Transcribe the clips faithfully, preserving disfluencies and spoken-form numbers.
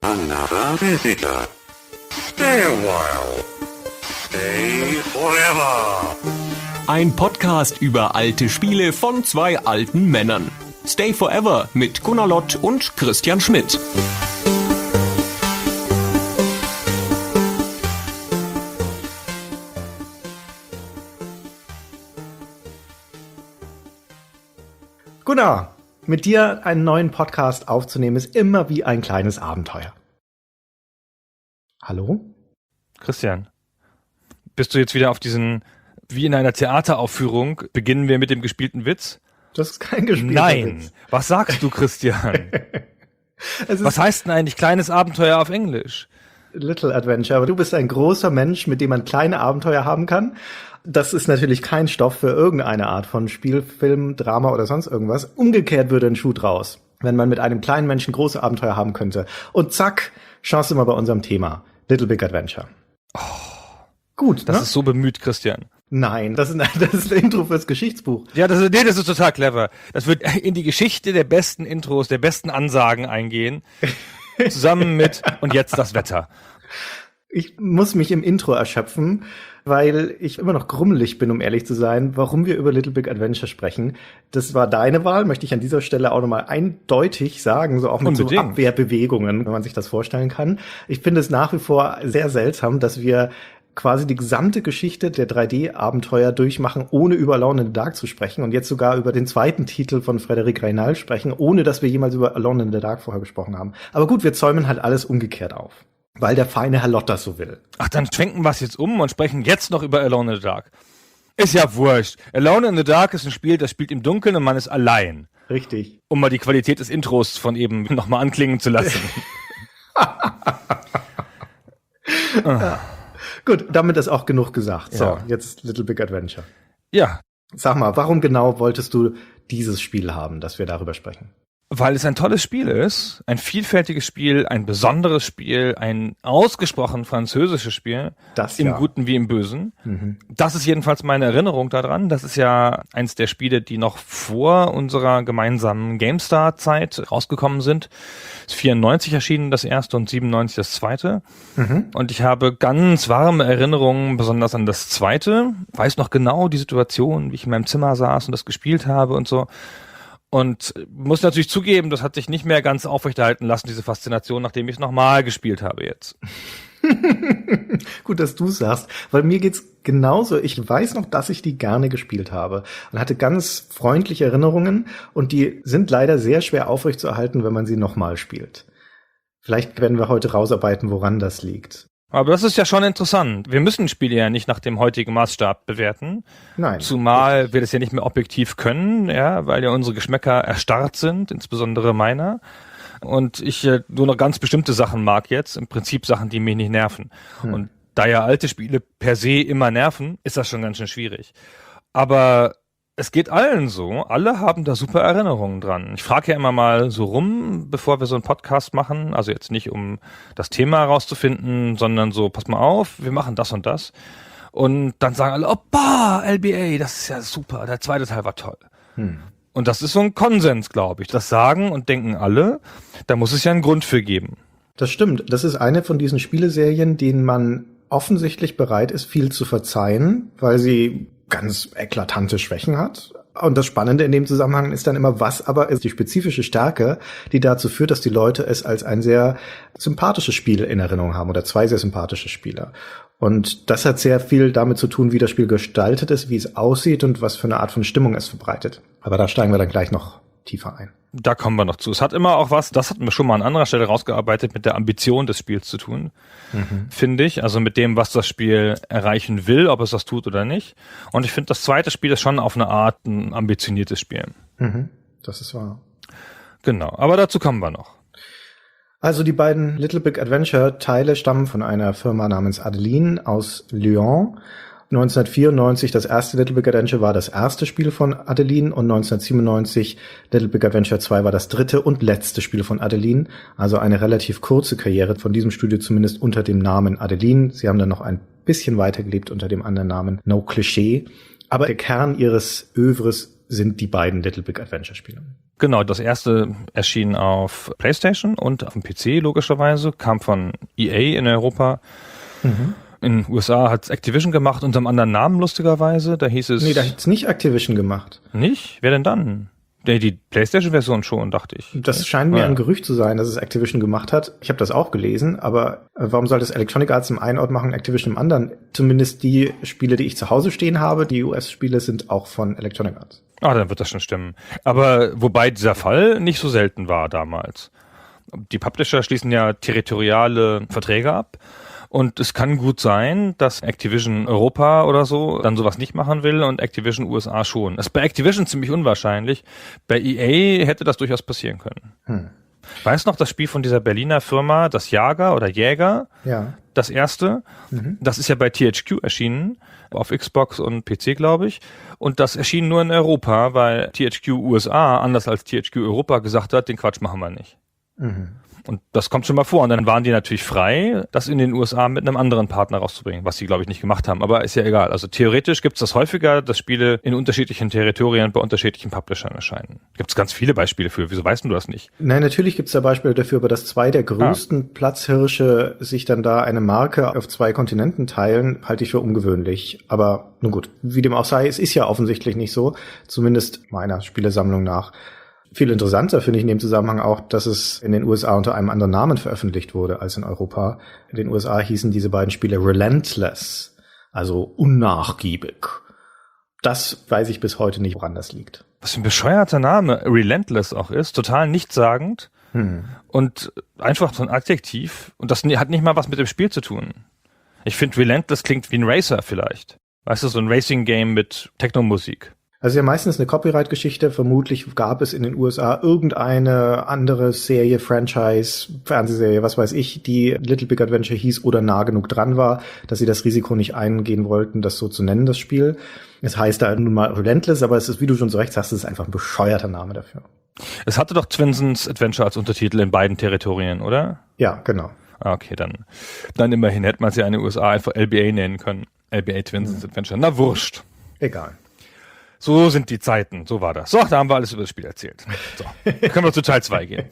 Another visitor. Stay a while. Stay forever. Ein Podcast über alte Spiele von zwei alten Männern. Stay Forever mit Gunnar Lott und Christian Schmidt. Gunnar, mit dir einen neuen Podcast aufzunehmen, ist immer wie ein kleines Abenteuer. Hallo? Christian, bist du jetzt wieder auf diesen, wie in einer Theateraufführung, beginnen wir mit dem gespielten Witz? Das ist kein gespielter Nein. Witz. Was sagst du, Christian? Es ist Was heißt denn eigentlich kleines Abenteuer auf Englisch? Little Adventure, aber du bist ein großer Mensch, mit dem man kleine Abenteuer haben kann. Das ist natürlich kein Stoff für irgendeine Art von Spiel, Film, Drama oder sonst irgendwas. Umgekehrt würde ein Schuh draus, wenn man mit einem kleinen Menschen große Abenteuer haben könnte. Und zack, Chance mal bei unserem Thema. Little Big Adventure. Oh, gut, Das ne? ist so bemüht, Christian. Nein, das ist, das ist ein Intro fürs Geschichtsbuch. Ja, das ist, nee, das ist total clever. Das wird in die Geschichte der besten Intros, der besten Ansagen eingehen. Zusammen mit und jetzt das Wetter. Ich muss mich im Intro erschöpfen, weil ich immer noch grummelig bin, um ehrlich zu sein, warum wir über Little Big Adventure sprechen. Das war deine Wahl, möchte ich an dieser Stelle auch nochmal eindeutig sagen, so auch mit so Unbedingt. Abwehrbewegungen, wenn man sich das vorstellen kann. Ich finde es nach wie vor sehr seltsam, dass wir quasi die gesamte Geschichte der drei D-Abenteuer durchmachen, ohne über Alone in the Dark zu sprechen und jetzt sogar über den zweiten Titel von Frédéric Raynal sprechen, ohne dass wir jemals über Alone in the Dark vorher gesprochen haben. Aber gut, wir zäumen halt alles umgekehrt auf, weil der feine Herr Lott das so will. Ach, dann schwenken wir es jetzt um und sprechen jetzt noch über Alone in the Dark. Ist ja wurscht. Alone in the Dark ist ein Spiel, das spielt im Dunkeln und man ist allein. Richtig. Um mal die Qualität des Intros von eben nochmal anklingen zu lassen. Ja. Gut, damit ist auch genug gesagt. So, Ja. jetzt Little Big Adventure. Ja, Sag mal, warum genau wolltest du dieses Spiel haben, dass wir darüber sprechen? weil es ein tolles Spiel ist, ein vielfältiges Spiel, ein besonderes Spiel, ein ausgesprochen französisches Spiel, Das im ja. Guten wie im Bösen. Mhm. Das ist jedenfalls meine Erinnerung daran. Das ist ja eins der Spiele, die noch vor unserer gemeinsamen GameStar-Zeit rausgekommen sind. Es ist vierundneunzig erschienen, das erste, und siebenundneunzig das zweite. Mhm. Und ich habe ganz warme Erinnerungen, besonders an das zweite. Weiß noch genau die Situation, wie ich in meinem Zimmer saß und das gespielt habe und so. Und muss natürlich zugeben, das hat sich nicht mehr ganz aufrechterhalten lassen, diese Faszination, nachdem ich es nochmal gespielt habe jetzt. Gut, dass du sagst, weil mir geht's genauso. Ich weiß noch, dass ich die gerne gespielt habe und hatte ganz freundliche Erinnerungen, und die sind leider sehr schwer aufrechtzuerhalten, wenn man sie nochmal spielt. Vielleicht werden wir heute rausarbeiten, woran das liegt. Aber das ist ja schon interessant. Wir müssen Spiele ja nicht nach dem heutigen Maßstab bewerten. Nein. Zumal wir das ja nicht mehr objektiv können, ja, weil ja unsere Geschmäcker erstarrt sind, insbesondere meiner. Und ich äh, nur noch ganz bestimmte Sachen mag jetzt, im Prinzip Sachen, die mich nicht nerven. Hm. Und da ja alte Spiele per se immer nerven, ist das schon ganz schön schwierig. Aber es geht allen so. Alle haben da super Erinnerungen dran. Ich frage ja immer mal so rum, bevor wir so einen Podcast machen. Also jetzt nicht, um das Thema herauszufinden, sondern so, pass mal auf, wir machen das und das. Und dann sagen alle, opa, L B A, das ist ja super, der zweite Teil war toll. Hm. Und das ist so ein Konsens, glaube ich. Das sagen und denken alle, da muss es ja einen Grund für geben. Das stimmt. Das ist eine von diesen Spieleserien, denen man offensichtlich bereit ist, viel zu verzeihen, weil sie ganz eklatante Schwächen hat. Und das Spannende in dem Zusammenhang ist dann immer, was aber ist die spezifische Stärke, die dazu führt, dass die Leute es als ein sehr sympathisches Spiel in Erinnerung haben, oder zwei sehr sympathische Spieler. Und das hat sehr viel damit zu tun, wie das Spiel gestaltet ist, wie es aussieht und was für eine Art von Stimmung es verbreitet. Aber da steigen wir dann gleich noch tiefer ein. Da kommen wir noch zu. Es hat immer auch was, das hatten wir schon mal an anderer Stelle rausgearbeitet, mit der Ambition des Spiels zu tun, mhm. finde ich. Also mit dem, was das Spiel erreichen will, ob es das tut oder nicht. Und ich finde, das zweite Spiel ist schon auf eine Art ein ambitioniertes Spiel. Mhm. Das ist wahr. Genau, aber dazu kommen wir noch. Also die beiden Little Big Adventure Teile stammen von einer Firma namens Adeline aus Lyon. neunzehnhundertvierundneunzig, das erste Little Big Adventure war das erste Spiel von Adeline, und neunzehnhundertsiebenundneunzig Little Big Adventure zwei war das dritte und letzte Spiel von Adeline. Also eine relativ kurze Karriere von diesem Studio, zumindest unter dem Namen Adeline. Sie haben dann noch ein bisschen weitergelebt unter dem anderen Namen No Cliché. Aber der Kern ihres Övres sind die beiden Little Big Adventure Spiele. Genau, das erste erschien auf PlayStation und auf dem P C logischerweise, kam von E A in Europa. Mhm. In den U S A hat Activision gemacht, unter einem anderen Namen lustigerweise. Da hieß es... Nee, da hat's nicht Activision gemacht. Nicht? Wer denn dann? Die, die PlayStation-Version schon, dachte ich. Das scheint mir ja. ein Gerücht zu sein, dass es Activision gemacht hat. Ich habe das auch gelesen, aber warum soll das Electronic Arts im einen Ort machen, Activision im anderen? Zumindest die Spiele, die ich zu Hause stehen habe, die U S-Spiele sind auch von Electronic Arts. Ah, dann wird das schon stimmen. Aber wobei dieser Fall nicht so selten war damals. Die Publisher schließen ja territoriale Verträge ab. Und es kann gut sein, dass Activision Europa oder so dann sowas nicht machen will und Activision U S A schon. Das ist bei Activision ziemlich unwahrscheinlich. Bei E A hätte das durchaus passieren können. Hm. Weißt du noch, das Spiel von dieser Berliner Firma, das Jager oder Jäger? Ja. Das erste. Mhm. Das ist ja bei T H Q erschienen. Auf Xbox und P C, glaube ich. Und das erschien nur in Europa, weil T H Q U S A, anders als T H Q Europa, gesagt hat, den Quatsch machen wir nicht. Mhm. Und das kommt schon mal vor. Und dann waren die natürlich frei, das in den U S A mit einem anderen Partner rauszubringen, was sie, glaube ich, nicht gemacht haben. Aber ist ja egal. Also theoretisch gibt es das häufiger, dass Spiele in unterschiedlichen Territorien bei unterschiedlichen Publishern erscheinen. Gibt es ganz viele Beispiele für. Wieso weißt du das nicht? Nein, natürlich gibt es da Beispiele dafür, aber dass zwei der größten ah. Platzhirsche sich dann da eine Marke auf zwei Kontinenten teilen, halte ich für ungewöhnlich. Aber nun gut, wie dem auch sei, es ist ja offensichtlich nicht so, zumindest meiner Spielesammlung nach. Viel interessanter finde ich in dem Zusammenhang auch, dass es in den U S A unter einem anderen Namen veröffentlicht wurde als in Europa. In den U S A hießen diese beiden Spiele Relentless, also unnachgiebig. Das weiß ich bis heute nicht, woran das liegt. Was für ein bescheuerter Name Relentless auch ist, total nichtssagend hm. und einfach so ein Adjektiv. Und das hat nicht mal was mit dem Spiel zu tun. Ich finde, Relentless klingt wie ein Racer vielleicht. Weißt du, so ein Racing-Game mit Techno-Musik. Also ja meistens eine Copyright-Geschichte. Vermutlich gab es in den U S A irgendeine andere Serie, Franchise, Fernsehserie, was weiß ich, die Little Big Adventure hieß oder nah genug dran war, dass sie das Risiko nicht eingehen wollten, das so zu nennen, das Spiel. Es heißt da nun mal Relentless, aber es ist, wie du schon so recht sagst, es ist einfach ein bescheuerter Name dafür. Es hatte doch Twinsons Adventure als Untertitel in beiden Territorien, oder? Ja, genau. Ah, okay, dann, dann immerhin hätte man sie ja in den U S A einfach L B A nennen können. L B A Twinsons mhm. Adventure. Na, wurscht. Egal. So sind die Zeiten, so war das. So, da haben wir alles über das Spiel erzählt. So, können wir zu Teil zwei gehen.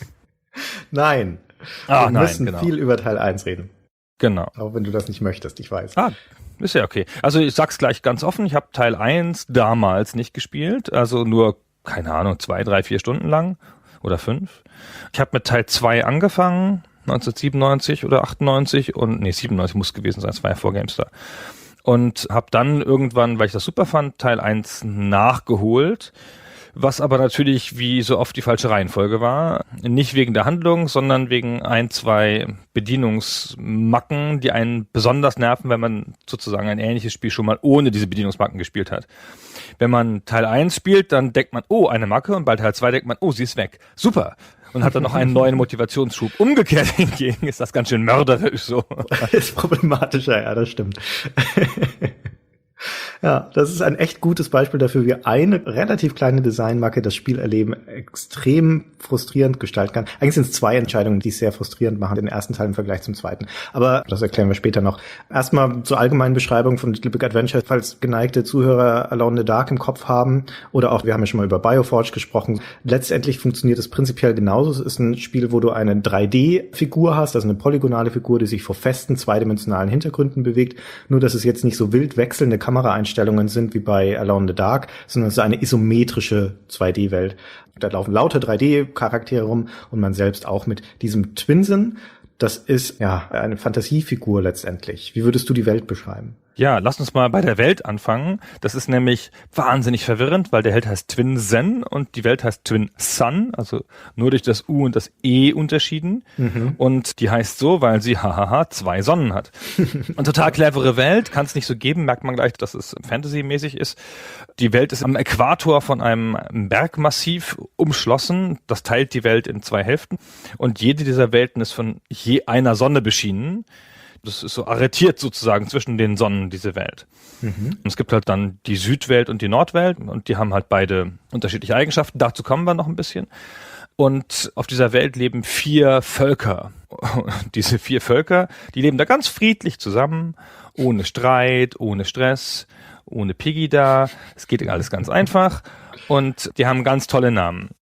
Nein, Ach, wir nein, müssen genau. viel über Teil eins reden. Genau. Auch wenn du das nicht möchtest, ich weiß. Ah, ist ja okay. Also ich sag's gleich ganz offen, ich habe Teil eins damals nicht gespielt, also nur, keine Ahnung, zwei, drei, vier Stunden lang oder fünf. Ich habe mit Teil zwei angefangen, neunzehnhundertsiebenundneunzig oder achtundneunzig und, nee, siebenundneunzig muss gewesen sein, es war ja vor GameStar. Und habe dann irgendwann, weil ich das super fand, Teil eins nachgeholt, was aber natürlich wie so oft die falsche Reihenfolge war. Nicht wegen der Handlung, sondern wegen ein, zwei Bedienungsmacken, die einen besonders nerven, wenn man sozusagen ein ähnliches Spiel schon mal ohne diese Bedienungsmacken gespielt hat. Wenn man Teil eins spielt, dann denkt man, oh, eine Macke, und bei Teil zwei denkt man, oh, sie ist weg. Super. Und hat dann noch einen neuen Motivationsschub. Umgekehrt hingegen ist das ganz schön mörderisch so. Das ist problematischer, ja, das stimmt. Ja, das ist ein echt gutes Beispiel dafür, wie eine relativ kleine Designmarke das Spielerleben extrem frustrierend gestalten kann. Eigentlich sind es zwei Entscheidungen, die es sehr frustrierend machen, den ersten Teil im Vergleich zum zweiten. Aber das erklären wir später noch. Erstmal zur allgemeinen Beschreibung von Little Big Adventure, falls geneigte Zuhörer Alone in the Dark im Kopf haben oder auch, wir haben ja schon mal über Bioforge gesprochen. Letztendlich funktioniert es prinzipiell genauso. Es ist ein Spiel, wo du eine drei D-Figur hast, also eine polygonale Figur, die sich vor festen zweidimensionalen Hintergründen bewegt. Nur, dass es jetzt nicht so wild wechselnde Kameraeinstellungen sind wie bei Alone in the Dark, sondern es ist eine isometrische zwei D-Welt. Da laufen lauter drei D-Charaktere rum und man selbst auch mit diesem Twinsen. Das ist ja eine Fantasiefigur letztendlich. Wie würdest du die Welt beschreiben? Ja, lass uns mal bei der Welt anfangen. Das ist nämlich wahnsinnig verwirrend, weil der Held heißt Twinsen und die Welt heißt Twinsun, also nur durch das U und das E unterschieden. Mhm. Und die heißt so, weil sie hahaha zwei Sonnen hat. Eine total clevere Welt, kann es nicht so geben, merkt man gleich, dass es Fantasy-mäßig ist. Die Welt ist am Äquator von einem Bergmassiv umschlossen. Das teilt die Welt in zwei Hälften. Und jede dieser Welten ist von je einer Sonne beschienen. Das ist so arretiert sozusagen zwischen den Sonnen, diese Welt. Mhm. Und es gibt halt dann die Südwelt und die Nordwelt und die haben halt beide unterschiedliche Eigenschaften. Dazu kommen wir noch ein bisschen. Und auf dieser Welt leben vier Völker. Diese vier Völker, die leben da ganz friedlich zusammen, ohne Streit, ohne Stress, ohne Piggy da. Es geht alles ganz einfach und die haben ganz tolle Namen.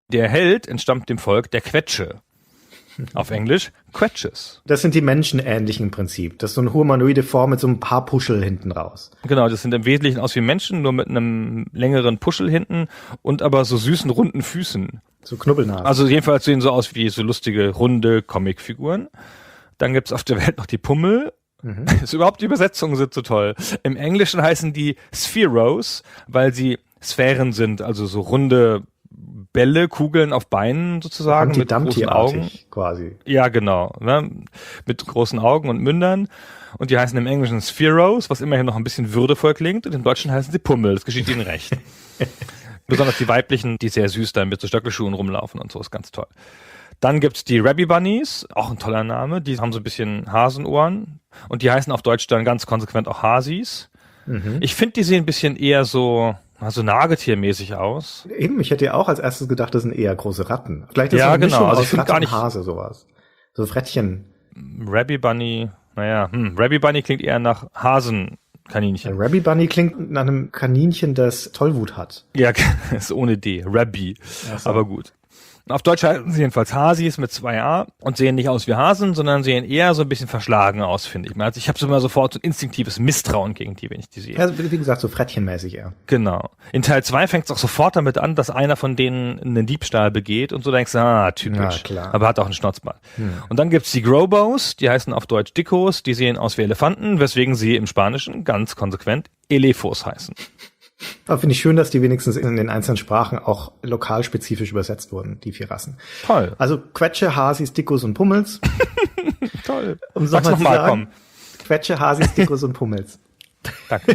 Der Held entstammt dem Volk der Quetsche. Auf Englisch Quetches. Das sind die menschenähnlichen im Prinzip. Das ist so eine humanoide Form mit so einem paar Puschel hinten raus. Genau, das sind im Wesentlichen aus wie Menschen, nur mit einem längeren Puschel hinten und aber so süßen, runden Füßen. So Knubbelnasen. Also jedenfalls sehen so aus wie so lustige, runde Comicfiguren. Dann gibt's auf der Welt noch die Pummel. Mhm. Ist überhaupt die Übersetzungen sind so toll. Im Englischen heißen die Spheros, weil sie Sphären sind, also so runde Bälle, Kugeln auf Beinen sozusagen mit großen Augen. Quasi. Ja, genau. Ne? Mit großen Augen und Mündern. Und die heißen im Englischen Spheros, was immerhin noch ein bisschen würdevoll klingt. Und im Deutschen heißen sie Pummel. Das geschieht ihnen recht. Besonders die weiblichen, die sehr süß da mit so Stöckelschuhen rumlaufen und so, ist ganz toll. Dann gibt's die Rabby Bunnies, auch ein toller Name. Die haben so ein bisschen Hasenohren. Und die heißen auf Deutsch dann ganz konsequent auch Hasis. Mhm. Ich finde, die sehen ein bisschen eher so... so nagetiermäßig aus. Eben, ich hätte ja auch als erstes gedacht, das sind eher große Ratten. Vielleicht ist ja, das eine genau. Mischung Also aus ich finde gar nicht Hase, sowas. So Frettchen. Rabby Bunny, naja, hm, Rabby Bunny klingt eher nach Hasenkaninchen. Rabby Bunny klingt nach einem Kaninchen, das Tollwut hat. Ja, ist ohne D, Rabby. So. Aber gut. Auf Deutsch heißen sie jedenfalls Hasis mit zwei A und sehen nicht aus wie Hasen, sondern sehen eher so ein bisschen verschlagen aus, finde ich. Also ich habe so immer sofort so ein instinktives Misstrauen gegen die, wenn ich die sehe. Ja, wie gesagt, so frettchenmäßig eher. Genau. In Teil zwei fängt es auch sofort damit an, dass einer von denen einen Diebstahl begeht und so denkst du, ah, typisch. Ja, klar. Aber hat auch einen Schnauzbart. Hm. Und dann gibt's die Grobos, die heißen auf Deutsch Dickos, die sehen aus wie Elefanten, weswegen sie im Spanischen ganz konsequent Elefos heißen. Aber finde ich schön, dass die wenigstens in den einzelnen Sprachen auch lokalspezifisch übersetzt wurden, die vier Rassen. Toll. Also Quetsche, Hasis, Dickos und Pummels. Toll. Um Sag's noch mal, komm. Quetsche, Hasis, Dickos und Pummels. Danke.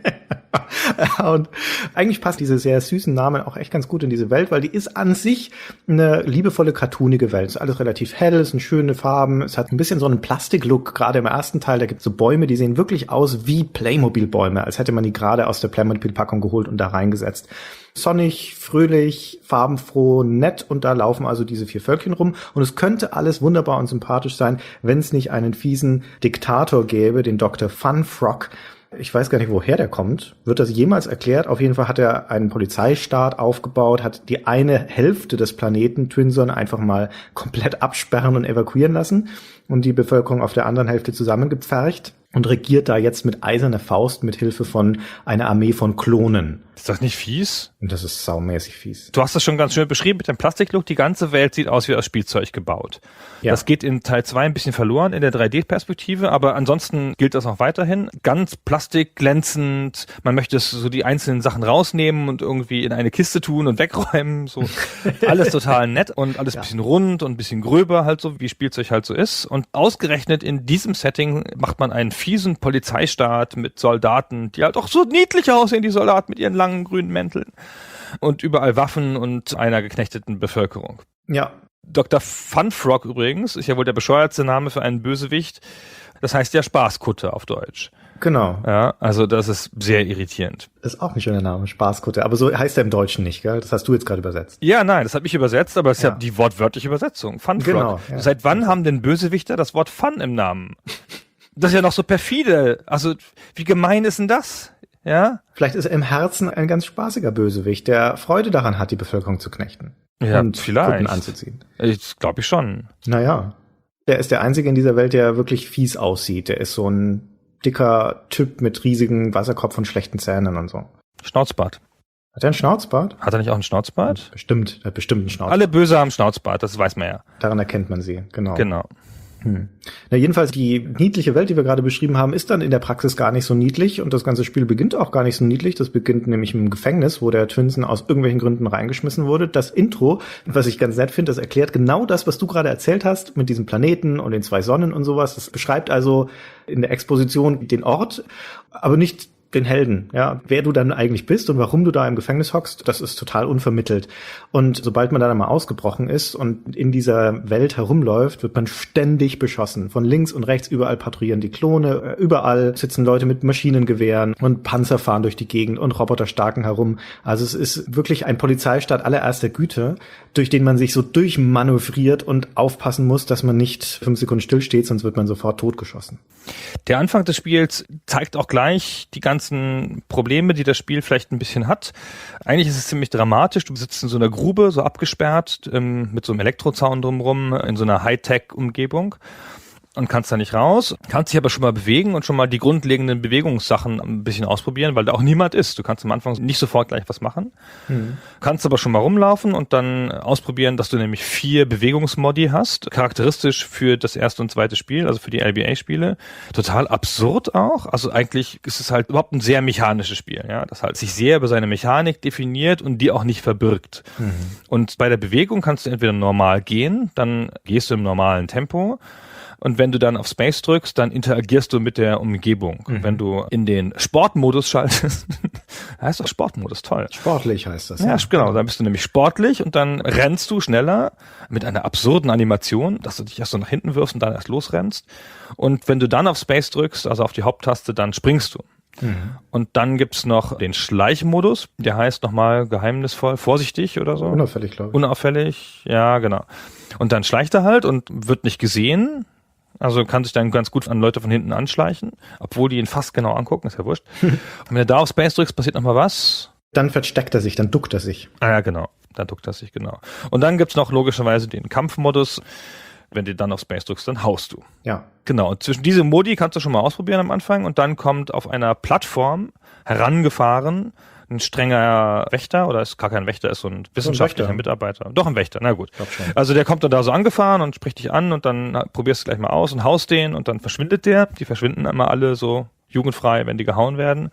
Und eigentlich passt diese sehr süßen Namen auch echt ganz gut in diese Welt, weil die ist an sich eine liebevolle, cartoonige Welt. Es ist alles relativ hell, es sind schöne Farben, es hat ein bisschen so einen Plastiklook, gerade im ersten Teil, da gibt es so Bäume, die sehen wirklich aus wie Playmobil-Bäume, als hätte man die gerade aus der Playmobil-Packung geholt und da reingesetzt. Sonnig, fröhlich, farbenfroh, nett und da laufen also diese vier Völkchen rum und es könnte alles wunderbar und sympathisch sein, wenn es nicht einen fiesen Diktator gäbe, den Doktor Funfrock. Ich weiß gar nicht, woher der kommt. Wird das jemals erklärt? Auf jeden Fall hat er einen Polizeistaat aufgebaut, hat die eine Hälfte des Planeten Twinson einfach mal komplett absperren und evakuieren lassen und die Bevölkerung auf der anderen Hälfte zusammengepfercht und regiert da jetzt mit eiserner Faust mit Hilfe von einer Armee von Klonen. Ist das nicht fies? Und das ist saumäßig fies. Du hast das schon ganz schön beschrieben mit dem Plastiklook. Die ganze Welt sieht aus wie aus Spielzeug gebaut. Ja. Das geht in Teil zwei ein bisschen verloren in der drei D-Perspektive, aber ansonsten gilt das auch weiterhin. Ganz plastikglänzend. Man möchte es so die einzelnen Sachen rausnehmen und irgendwie in eine Kiste tun und wegräumen. So alles total nett und alles ja. ein bisschen rund und ein bisschen gröber halt so, wie Spielzeug halt so ist. Und ausgerechnet in diesem Setting macht man einen fiesen Polizeistaat mit Soldaten, die halt auch so niedlich aussehen, die Soldaten mit ihren langen grünen Mänteln. Und überall Waffen und einer geknechteten Bevölkerung. Ja. Doktor Funfrock übrigens ist ja wohl der bescheuertste Name für einen Bösewicht. Das heißt ja Spaßkutte auf Deutsch. Genau. Ja, also das ist sehr irritierend. Das ist auch ein schöner Name, Spaßkutte. Aber so heißt er im Deutschen nicht, gell? Das hast du jetzt gerade übersetzt. Ja, nein, das habe ich übersetzt, aber es ist ja, ja die wortwörtliche Übersetzung. Funfrock. Genau. Ja. Seit wann haben denn Bösewichter das Wort Fun im Namen? Das ist ja noch so perfide. Also wie gemein ist denn das? Ja? Vielleicht ist er im Herzen ein ganz spaßiger Bösewicht, der Freude daran hat, die Bevölkerung zu knechten. Ja, und vielleicht. Puppen anzuziehen. Ich glaube ich schon. Naja. Der ist der Einzige in dieser Welt, der wirklich fies aussieht. Der ist so ein dicker Typ mit riesigen Wasserkopf und schlechten Zähnen und so. Schnauzbart. Hat er einen Schnauzbart? Hat er nicht auch einen Schnauzbart? Bestimmt, er hat bestimmt einen Schnauzbart. Alle Böse haben Schnauzbart, das weiß man ja. Daran erkennt man sie, genau. Genau. Hm. Na, jedenfalls die niedliche Welt, die wir gerade beschrieben haben, ist dann in der Praxis gar nicht so niedlich und das ganze Spiel beginnt auch gar nicht so niedlich. Das beginnt nämlich im Gefängnis, wo der Twinsen aus irgendwelchen Gründen reingeschmissen wurde. Das Intro, was ich ganz nett finde, das erklärt genau das, was du gerade erzählt hast mit diesem Planeten und den zwei Sonnen und sowas. Das beschreibt also in der Exposition den Ort, aber nicht den Helden, ja, wer du dann eigentlich bist und warum du da im Gefängnis hockst, das ist total unvermittelt. Und sobald man dann einmal ausgebrochen ist und in dieser Welt herumläuft, wird man ständig beschossen. Von links und rechts überall patrouillieren die Klone, überall sitzen Leute mit Maschinengewehren und Panzer fahren durch die Gegend und Roboter starken herum. Also es ist wirklich ein Polizeistaat allererster Güte, durch den man sich so durchmanövriert und aufpassen muss, dass man nicht fünf Sekunden stillsteht, sonst wird man sofort totgeschossen. Der Anfang des Spiels zeigt auch gleich die ganze ganzen Probleme, die das Spiel vielleicht ein bisschen hat. Eigentlich ist es ziemlich dramatisch. Du sitzt in so einer Grube, so abgesperrt, ähm, mit so einem Elektrozaun drumherum, in so einer Hightech-Umgebung. Und kannst da nicht raus, kannst dich aber schon mal bewegen und schon mal die grundlegenden Bewegungssachen ein bisschen ausprobieren, weil da auch niemand ist. Du kannst am Anfang nicht sofort gleich was machen, mhm. kannst aber schon mal rumlaufen und dann ausprobieren, dass du nämlich vier Bewegungsmodi hast, charakteristisch für das erste und zweite Spiel, also für die L B A-Spiele. Total absurd auch, also eigentlich ist es halt überhaupt ein sehr mechanisches Spiel, ja, das halt sich sehr über seine Mechanik definiert und die auch nicht verbirgt. Mhm. Und bei der Bewegung kannst du entweder normal gehen, dann gehst du im normalen Tempo. Und wenn du dann auf Space drückst, dann interagierst du mit der Umgebung. Mhm. Wenn du in den Sportmodus schaltest, heißt doch Sportmodus, toll. Sportlich heißt das. Ja, ja, genau, dann bist du nämlich sportlich und dann rennst du schneller mit einer absurden Animation, dass du dich erst so nach hinten wirfst und dann erst losrennst. Und wenn du dann auf Space drückst, also auf die Haupttaste, dann springst du. Mhm. Und dann gibt's noch den Schleichmodus, der heißt nochmal geheimnisvoll, vorsichtig oder so. Unauffällig, glaube ich. Unauffällig, ja, genau. Und dann schleicht er halt und wird nicht gesehen. Also kann sich dann ganz gut an Leute von hinten anschleichen, obwohl die ihn fast genau angucken, ist ja wurscht. Und wenn du da auf Space drückst, passiert nochmal was. Dann versteckt er sich, dann duckt er sich. Ah ja, genau, dann duckt er sich, genau. Und dann gibt's noch logischerweise den Kampfmodus. Wenn du dann auf Space drückst, dann haust du. Ja. Genau, und zwischen diese Modi kannst du schon mal ausprobieren am Anfang und dann kommt auf einer Plattform herangefahren ein strenger Wächter, oder ist gar kein Wächter, ist so ein wissenschaftlicher ein Mitarbeiter. Doch ein Wächter, na gut. Also der kommt dann da so angefahren und spricht dich an und dann probierst du gleich mal aus und haust den und dann verschwindet der. Die verschwinden immer alle so jugendfrei, wenn die gehauen werden.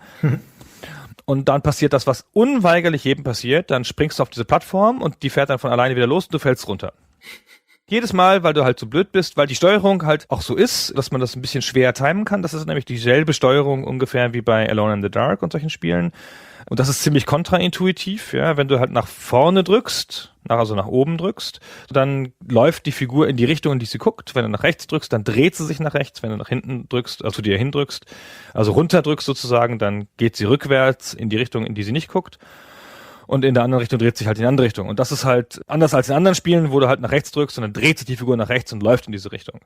Und dann passiert das, was unweigerlich jedem passiert. Dann springst du auf diese Plattform und die fährt dann von alleine wieder los und du fällst runter. Jedes Mal, weil du halt so blöd bist, weil die Steuerung halt auch so ist, dass man das ein bisschen schwer timen kann. Das ist nämlich dieselbe Steuerung ungefähr wie bei Alone in the Dark und solchen Spielen. Und das ist ziemlich kontraintuitiv, ja. Wenn du halt nach vorne drückst, nach, also nach oben drückst, dann läuft die Figur in die Richtung, in die sie guckt. Wenn du nach rechts drückst, dann dreht sie sich nach rechts. Wenn du nach hinten drückst, also dir hindrückst, also runter drückst sozusagen, dann geht sie rückwärts in die Richtung, in die sie nicht guckt. Und in der anderen Richtung dreht sich halt in die andere Richtung. Und das ist halt anders als in anderen Spielen, wo du halt nach rechts drückst und dann dreht sich die Figur nach rechts und läuft in diese Richtung.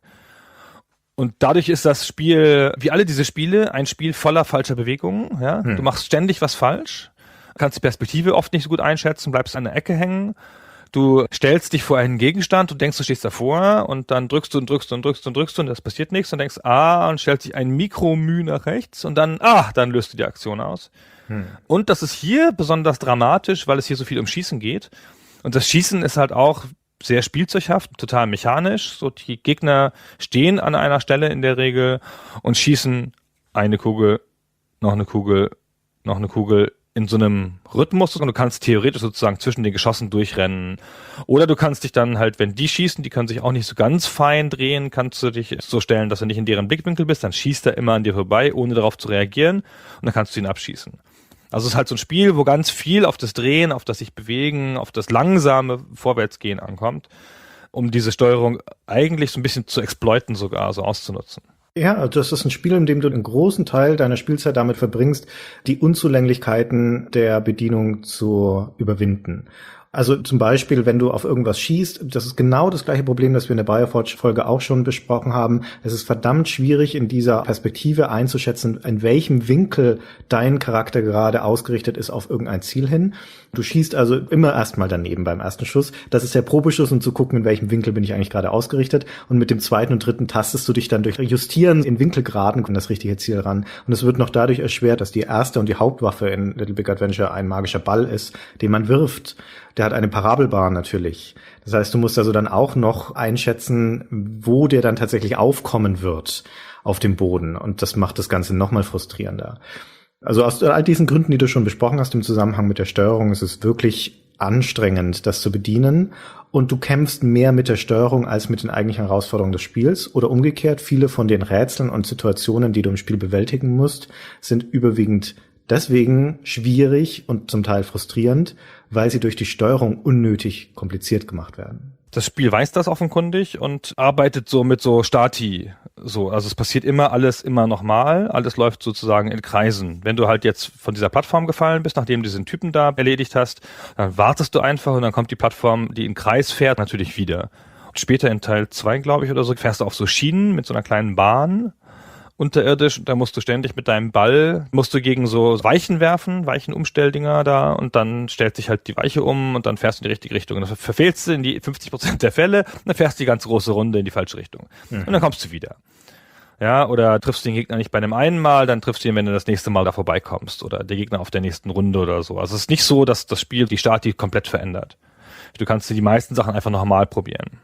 Und dadurch ist das Spiel, wie alle diese Spiele, ein Spiel voller falscher Bewegungen. Ja? Hm. Du machst ständig was falsch, kannst die Perspektive oft nicht so gut einschätzen, bleibst an der Ecke hängen. Du stellst dich vor einen Gegenstand und denkst, du stehst davor und dann drückst du und drückst und drückst und drückst und das passiert nichts und denkst, ah, und stellst dich ein Mikromü nach rechts und dann, ah, dann löst du die Aktion aus. Hm. Und das ist hier besonders dramatisch, weil es hier so viel um Schießen geht. Und das Schießen ist halt auch sehr spielzeughaft, total mechanisch. So, die Gegner stehen an einer Stelle in der Regel und schießen eine Kugel, noch eine Kugel, noch eine Kugel in so einem Rhythmus und du kannst theoretisch sozusagen zwischen den Geschossen durchrennen. Oder du kannst dich dann halt, wenn die schießen, die können sich auch nicht so ganz fein drehen, kannst du dich so stellen, dass du nicht in deren Blickwinkel bist, dann schießt er immer an dir vorbei, ohne darauf zu reagieren und dann kannst du ihn abschießen. Also es ist halt so ein Spiel, wo ganz viel auf das Drehen, auf das sich bewegen, auf das langsame Vorwärtsgehen ankommt, um diese Steuerung eigentlich so ein bisschen zu exploiten sogar, so auszunutzen. Ja, also das ist ein Spiel, in dem du einen großen Teil deiner Spielzeit damit verbringst, die Unzulänglichkeiten der Bedienung zu überwinden. Also zum Beispiel, wenn du auf irgendwas schießt, das ist genau das gleiche Problem, das wir in der Bioforge-Folge auch schon besprochen haben. Es ist verdammt schwierig, in dieser Perspektive einzuschätzen, in welchem Winkel dein Charakter gerade ausgerichtet ist auf irgendein Ziel hin. Du schießt also immer erstmal daneben beim ersten Schuss. Das ist der Probeschuss, um zu gucken, in welchem Winkel bin ich eigentlich gerade ausgerichtet. Und mit dem zweiten und dritten tastest du dich dann durch Justieren in Winkelgraden an das richtige Ziel ran. Und es wird noch dadurch erschwert, dass die erste und die Hauptwaffe in Little Big Adventure ein magischer Ball ist, den man wirft. Der hat eine Parabelbahn natürlich. Das heißt, du musst also dann auch noch einschätzen, wo der dann tatsächlich aufkommen wird auf dem Boden. Und das macht das Ganze nochmal frustrierender. Also aus all diesen Gründen, die du schon besprochen hast im Zusammenhang mit der Steuerung, ist es wirklich anstrengend, das zu bedienen. Und du kämpfst mehr mit der Steuerung als mit den eigentlichen Herausforderungen des Spiels. Oder umgekehrt, viele von den Rätseln und Situationen, die du im Spiel bewältigen musst, sind überwiegend deswegen schwierig und zum Teil frustrierend, weil sie durch die Steuerung unnötig kompliziert gemacht werden. Das Spiel weiß das offenkundig und arbeitet so mit so Stati. So, also es passiert immer alles immer nochmal. Alles läuft sozusagen in Kreisen. Wenn du halt jetzt von dieser Plattform gefallen bist, nachdem du diesen Typen da erledigt hast, dann wartest du einfach und dann kommt die Plattform, die im Kreis fährt, natürlich wieder. Und später in Teil zwei, glaube ich, oder so, fährst du auf so Schienen mit so einer kleinen Bahn. unterirdisch, da musst du ständig mit deinem Ball, musst du gegen so Weichen werfen, Weichenumstelldinger da und dann stellt sich halt die Weiche um und dann fährst du in die richtige Richtung. Und dann verfehlst du in die fünfzig Prozent der Fälle, dann fährst du die ganz große Runde in die falsche Richtung. Mhm. Und dann kommst du wieder. Ja, oder triffst du den Gegner nicht bei einem einen Mal, dann triffst du ihn, wenn du das nächste Mal da vorbeikommst oder der Gegner auf der nächsten Runde oder so. Also es ist nicht so, dass das Spiel die Stati komplett verändert. Du kannst dir die meisten Sachen einfach nochmal probieren.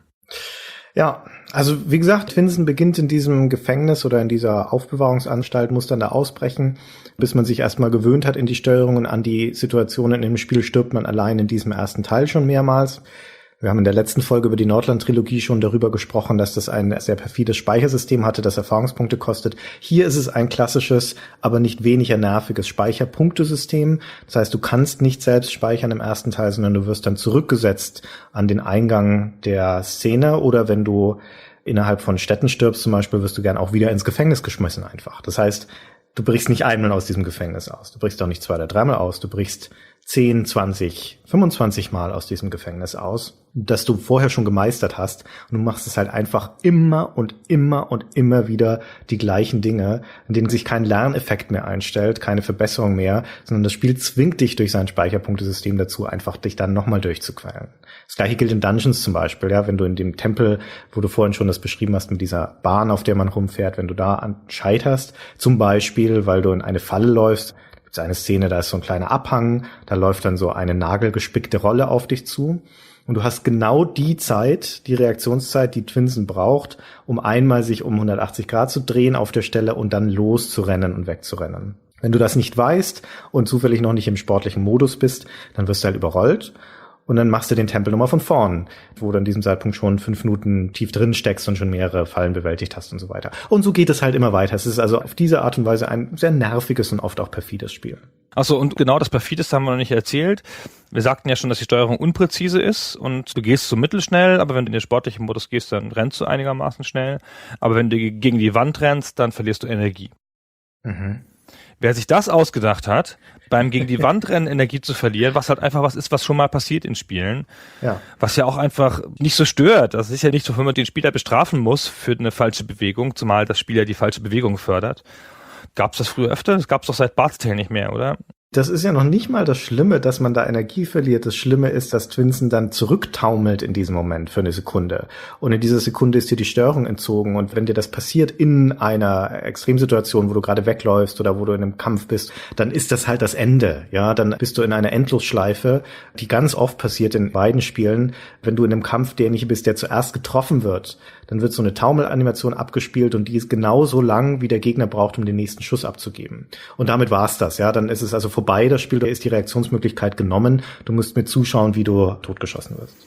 Ja, also wie gesagt, Vincent beginnt in diesem Gefängnis oder in dieser Aufbewahrungsanstalt, muss dann da ausbrechen, bis man sich erstmal gewöhnt hat in die Steuerungen, an die Situationen im Spiel, stirbt man allein in diesem ersten Teil schon mehrmals. Wir haben in der letzten Folge über die Nordland-Trilogie schon darüber gesprochen, dass das ein sehr perfides Speichersystem hatte, das Erfahrungspunkte kostet. Hier ist es ein klassisches, aber nicht weniger nerviges Speicherpunktesystem. Das heißt, du kannst nicht selbst speichern im ersten Teil, sondern du wirst dann zurückgesetzt an den Eingang der Szene, oder wenn du innerhalb von Städten stirbst zum Beispiel, wirst du gern auch wieder ins Gefängnis geschmissen einfach. Das heißt, du brichst nicht einmal aus diesem Gefängnis aus. Du brichst auch nicht zwei oder dreimal aus. Du brichst zehn, zwanzig, fünfundzwanzig Mal aus diesem Gefängnis aus, das du vorher schon gemeistert hast. Und du machst es halt einfach immer und immer und immer wieder die gleichen Dinge, in denen sich kein Lerneffekt mehr einstellt, keine Verbesserung mehr, sondern das Spiel zwingt dich durch sein Speicherpunktesystem dazu, einfach dich dann nochmal durchzuquälen. Das gleiche gilt in Dungeons zum Beispiel, ja, wenn du in dem Tempel, wo du vorhin schon das beschrieben hast, mit dieser Bahn, auf der man rumfährt, wenn du da an scheiterst, zum Beispiel, weil du in eine Falle läufst, gibt es eine Szene, da ist so ein kleiner Abhang, da läuft dann so eine nagelgespickte Rolle auf dich zu. Und du hast genau die Zeit, die Reaktionszeit, die Twinsen braucht, um einmal sich um hundertachtzig Grad zu drehen auf der Stelle und dann loszurennen und wegzurennen. Wenn du das nicht weißt und zufällig noch nicht im sportlichen Modus bist, dann wirst du halt überrollt. Und dann machst du den Tempel nochmal von vorn, wo du an diesem Zeitpunkt schon fünf Minuten tief drin steckst und schon mehrere Fallen bewältigt hast und so weiter. Und so geht es halt immer weiter. Es ist also auf diese Art und Weise ein sehr nerviges und oft auch perfides Spiel. Ach so, und genau das Perfideste haben wir noch nicht erzählt. Wir sagten ja schon, dass die Steuerung unpräzise ist und du gehst so mittelschnell, aber wenn du in den sportlichen Modus gehst, dann rennst du einigermaßen schnell. Aber wenn du gegen die Wand rennst, dann verlierst du Energie. Mhm. Wer sich das ausgedacht hat, beim gegen die Wand rennen Energie zu verlieren, was halt einfach was ist, was schon mal passiert in Spielen, ja. Was ja auch einfach nicht so stört. Das ist ja nicht so, wenn man den Spieler bestrafen muss für eine falsche Bewegung, zumal das Spiel ja die falsche Bewegung fördert. Gab es das früher öfter? Das gab es doch seit Bard's Tale nicht mehr, oder? Das ist ja noch nicht mal das Schlimme, dass man da Energie verliert. Das Schlimme ist, dass Twinsen dann zurücktaumelt in diesem Moment für eine Sekunde. Und in dieser Sekunde ist dir die Steuerung entzogen. Und wenn dir das passiert in einer Extremsituation, wo du gerade wegläufst oder wo du in einem Kampf bist, dann ist das halt das Ende. Ja, dann bist du in einer Endlosschleife, die ganz oft passiert in beiden Spielen. Wenn du in einem Kampf derjenige bist, der zuerst getroffen wird, dann wird so eine Taumelanimation abgespielt und die ist genauso lang, wie der Gegner braucht, um den nächsten Schuss abzugeben. Und damit war's das. Ja, dann ist es also vorbei, das Spiel, da ist die Reaktionsmöglichkeit genommen. Du musst mir zuschauen, wie du totgeschossen wirst.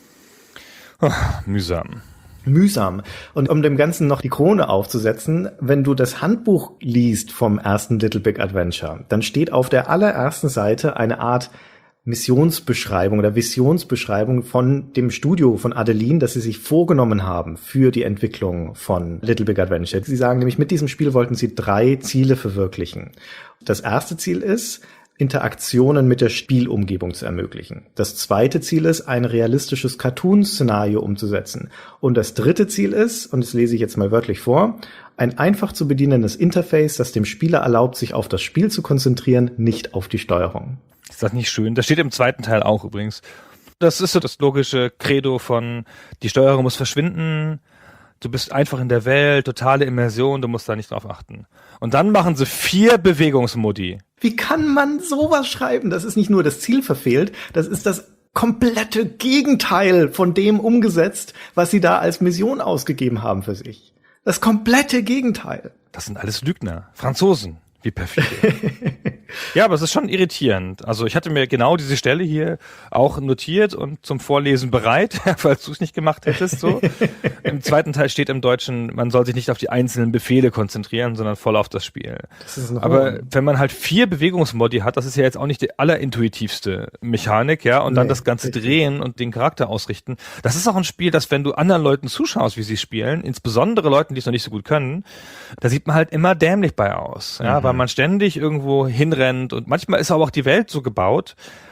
Oh, mühsam. Mühsam. Und um dem Ganzen noch die Krone aufzusetzen, wenn du das Handbuch liest vom ersten Little Big Adventure, dann steht auf der allerersten Seite eine Art Missionsbeschreibung oder Visionsbeschreibung von dem Studio von Adeline, das sie sich vorgenommen haben für die Entwicklung von Little Big Adventure. Sie sagen nämlich, mit diesem Spiel wollten sie drei Ziele verwirklichen. Das erste Ziel ist, Interaktionen mit der Spielumgebung zu ermöglichen. Das zweite Ziel ist, ein realistisches Cartoon-Szenario umzusetzen. Und das dritte Ziel ist, und das lese ich jetzt mal wörtlich vor, ein einfach zu bedienendes Interface, das dem Spieler erlaubt, sich auf das Spiel zu konzentrieren, nicht auf die Steuerung. Ist das nicht schön? Das steht im zweiten Teil auch übrigens. Das ist so das logische Credo von, die Steuerung muss verschwinden, du bist einfach in der Welt, totale Immersion, du musst da nicht drauf achten. Und dann machen sie vier Bewegungsmodi. Wie kann man sowas schreiben? Das ist nicht nur das Ziel verfehlt, das ist das komplette Gegenteil von dem umgesetzt, was sie da als Mission ausgegeben haben für sich. Das komplette Gegenteil. Das sind alles Lügner, Franzosen. Wie perfide. Ja, aber es ist schon irritierend. Also ich hatte mir genau diese Stelle hier auch notiert und zum Vorlesen bereit, falls du es nicht gemacht hättest. So. Im zweiten Teil steht im Deutschen, man soll sich nicht auf die einzelnen Befehle konzentrieren, sondern voll auf das Spiel. Das ist noch aber ein... wenn man halt vier Bewegungsmodi hat, das ist ja jetzt auch nicht die allerintuitivste Mechanik, ja, und dann nee, das Ganze richtig. drehen und den Charakter ausrichten. Das ist auch ein Spiel, das, wenn du anderen Leuten zuschaust, wie sie spielen, insbesondere Leuten, die es noch nicht so gut können, da sieht man halt immer dämlich bei aus. Ja, mhm. Weil man ständig irgendwo hinrennt und manchmal ist aber auch die Welt so gebaut,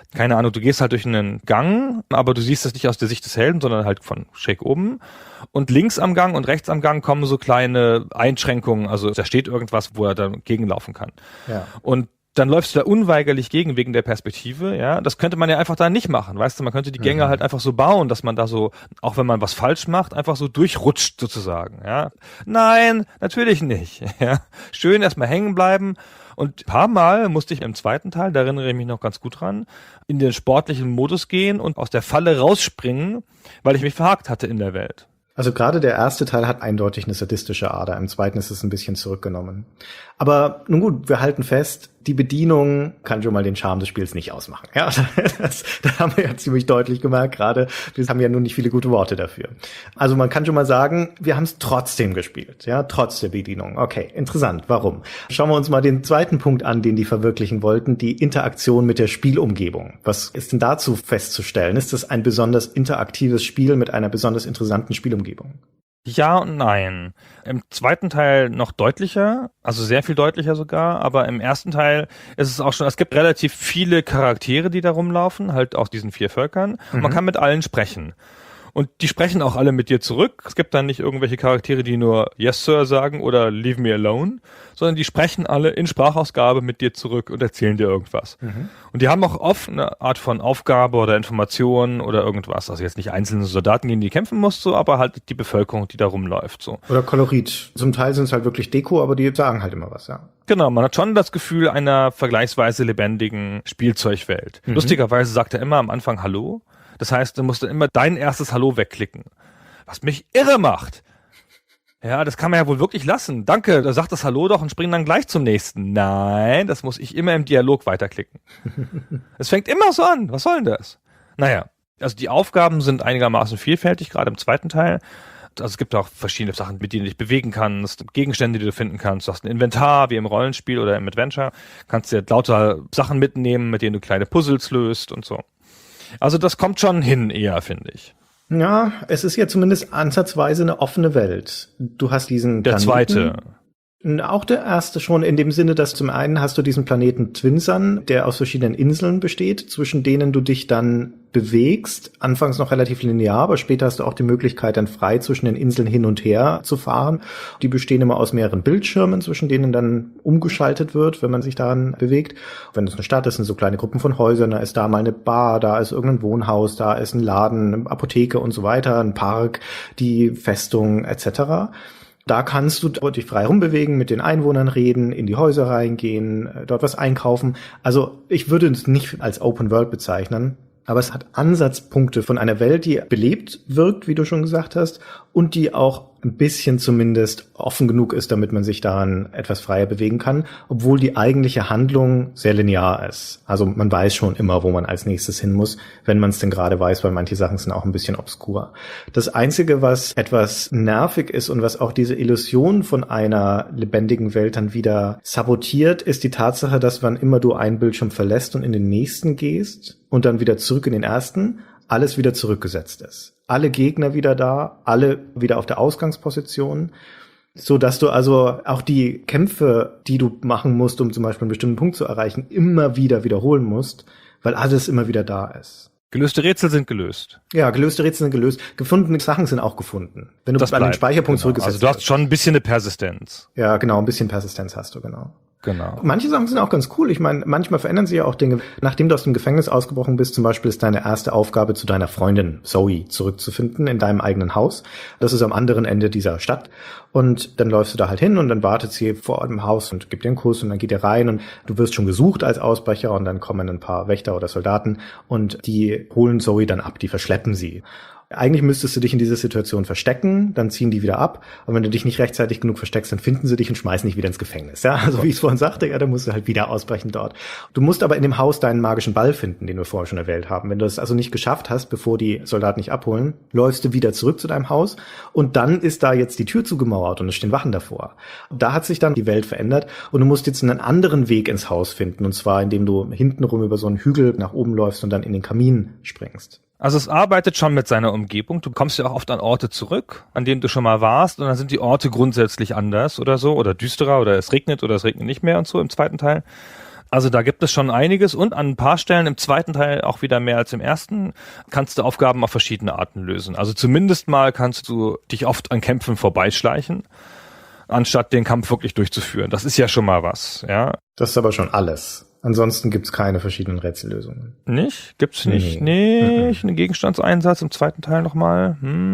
keine Ahnung, du gehst halt durch einen Gang, aber du siehst das nicht aus der Sicht des Helden, sondern halt von schräg oben. Und links am Gang und rechts am Gang kommen so kleine Einschränkungen, also da steht irgendwas, wo er dann gegenlaufen kann. Ja. Und dann läufst du da unweigerlich gegen wegen der Perspektive, ja. Das könnte man ja einfach da nicht machen, weißt du, man könnte die Gänge mhm. halt einfach so bauen, dass man da so, auch wenn man was falsch macht, einfach so durchrutscht sozusagen, ja. Nein, natürlich nicht, ja. Schön erstmal hängen bleiben. Und ein paar Mal musste ich im zweiten Teil, da erinnere ich mich noch ganz gut dran, in den sportlichen Modus gehen und aus der Falle rausspringen, weil ich mich verhakt hatte in der Welt. Also gerade der erste Teil hat eindeutig eine sadistische Ader, im zweiten ist es ein bisschen zurückgenommen. Aber nun gut, wir halten fest, die Bedienung kann schon mal den Charme des Spiels nicht ausmachen. Ja, das, das haben wir ja ziemlich deutlich gemerkt, gerade wir haben ja nun nicht viele gute Worte dafür. Also man kann schon mal sagen, wir haben es trotzdem gespielt, ja, trotz der Bedienung. Okay, interessant, warum? Schauen wir uns mal den zweiten Punkt an, den die verwirklichen wollten, die Interaktion mit der Spielumgebung. Was ist denn dazu festzustellen? Ist das ein besonders interaktives Spiel mit einer besonders interessanten Spielumgebung? Ja und nein. Im zweiten Teil noch deutlicher, also sehr viel deutlicher sogar, aber im ersten Teil ist es auch schon, es gibt relativ viele Charaktere, die da rumlaufen, halt aus diesen vier Völkern, und Mhm. man kann mit allen sprechen. Und die sprechen auch alle mit dir zurück. Es gibt dann nicht irgendwelche Charaktere, die nur Yes, Sir sagen oder Leave me alone, sondern die sprechen alle in Sprachausgabe mit dir zurück und erzählen dir irgendwas. Mhm. Und die haben auch oft eine Art von Aufgabe oder Information oder irgendwas. Also jetzt nicht einzelne Soldaten, gegen die kämpfen musst, so, aber halt die Bevölkerung, die da rumläuft. So. Oder Kolorit. Zum Teil sind es halt wirklich Deko, aber die sagen halt immer was, ja. Genau, man hat schon das Gefühl einer vergleichsweise lebendigen Spielzeugwelt. Mhm. Lustigerweise sagt er immer am Anfang Hallo. Das heißt, du musst dann immer dein erstes Hallo wegklicken. Was mich irre macht. Ja, das kann man ja wohl wirklich lassen. Danke, da sagt das Hallo doch und spring dann gleich zum nächsten. Nein, das muss ich immer im Dialog weiterklicken. Es fängt immer so an. Was soll denn das? Naja, also die Aufgaben sind einigermaßen vielfältig, gerade im zweiten Teil. Also es gibt auch verschiedene Sachen, mit denen du dich bewegen kannst, Gegenstände, die du finden kannst. Du hast ein Inventar, wie im Rollenspiel oder im Adventure. Kannst dir lauter Sachen mitnehmen, mit denen du kleine Puzzles löst und so. Also das kommt schon hin eher, finde ich. Ja, es ist ja zumindest ansatzweise eine offene Welt. Du hast diesen Der Planeten. zweite. Auch der erste schon, in dem Sinne, dass zum einen hast du diesen Planeten Twinsun, der aus verschiedenen Inseln besteht, zwischen denen du dich dann bewegst. Anfangs noch relativ linear, aber später hast du auch die Möglichkeit, dann frei zwischen den Inseln hin und her zu fahren. Die bestehen immer aus mehreren Bildschirmen, zwischen denen dann umgeschaltet wird, wenn man sich daran bewegt. Wenn es eine Stadt ist, sind so kleine Gruppen von Häusern, da ist da mal eine Bar, da ist irgendein Wohnhaus, da ist ein Laden, eine Apotheke und so weiter, ein Park, die Festung et cetera. Da kannst du dich frei rumbewegen, mit den Einwohnern reden, in die Häuser reingehen, dort was einkaufen. Also ich würde es nicht als Open World bezeichnen, aber es hat Ansatzpunkte von einer Welt, die belebt wirkt, wie du schon gesagt hast, und die auch ein bisschen zumindest offen genug ist, damit man sich daran etwas freier bewegen kann, obwohl die eigentliche Handlung sehr linear ist. Also man weiß schon immer, wo man als nächstes hin muss, wenn man es denn gerade weiß, weil manche Sachen sind auch ein bisschen obskur. Das Einzige, was etwas nervig ist und was auch diese Illusion von einer lebendigen Welt dann wieder sabotiert, ist die Tatsache, dass wann immer du einen Bildschirm verlässt und in den nächsten gehst und dann wieder zurück in den ersten, alles wieder zurückgesetzt ist. Alle Gegner wieder da, alle wieder auf der Ausgangsposition, so dass du also auch die Kämpfe, die du machen musst, um zum Beispiel einen bestimmten Punkt zu erreichen, immer wieder wiederholen musst, weil alles immer wieder da ist. Gelöste Rätsel sind gelöst. Ja, gelöste Rätsel sind gelöst. Gefundene Sachen sind auch gefunden. Wenn du Das an den bleibt, Speicherpunkt genau. zurückgesetzt Also du hast hast. schon ein bisschen eine Persistenz. Ja, genau, ein bisschen Persistenz hast du, genau. Genau. Manche Sachen sind auch ganz cool. Ich meine, manchmal verändern sich ja auch Dinge. Nachdem du aus dem Gefängnis ausgebrochen bist, zum Beispiel ist deine erste Aufgabe, zu deiner Freundin Zoe zurückzufinden in deinem eigenen Haus. Das ist am anderen Ende dieser Stadt. Und dann läufst du da halt hin und dann wartet sie vor dem Haus und gibt dir einen Kuss und dann geht ihr rein und du wirst schon gesucht als Ausbrecher und dann kommen ein paar Wächter oder Soldaten und die holen Zoe dann ab, die verschleppen sie. Eigentlich müsstest du dich in dieser Situation verstecken, dann ziehen die wieder ab. Und wenn du dich nicht rechtzeitig genug versteckst, dann finden sie dich und schmeißen dich wieder ins Gefängnis. Ja, also wie ich es vorhin sagte, ja, dann musst du halt wieder ausbrechen dort. Du musst aber in dem Haus deinen magischen Ball finden, den wir vorher schon erwähnt haben. Wenn du es also nicht geschafft hast, bevor die Soldaten dich abholen, läufst du wieder zurück zu deinem Haus und dann ist da jetzt die Tür zugemauert und es stehen Wachen davor. Da hat sich dann die Welt verändert und du musst jetzt einen anderen Weg ins Haus finden. Und zwar, indem du hintenrum über so einen Hügel nach oben läufst und dann in den Kamin springst. Also es arbeitet schon mit seiner Umgebung. Du kommst ja auch oft an Orte zurück, an denen du schon mal warst und dann sind die Orte grundsätzlich anders oder so oder düsterer oder es regnet oder es regnet nicht mehr und so im zweiten Teil. Also da gibt es schon einiges und an ein paar Stellen im zweiten Teil auch wieder mehr als im ersten kannst du Aufgaben auf verschiedene Arten lösen. Also zumindest mal kannst du dich oft an Kämpfen vorbeischleichen, anstatt den Kampf wirklich durchzuführen. Das ist ja schon mal was, ja. Das ist aber schon alles. Ansonsten gibt's keine verschiedenen Rätsellösungen. Nicht? Gibt's nicht? Nee. Nicht? Einen Gegenstandseinsatz im zweiten Teil nochmal?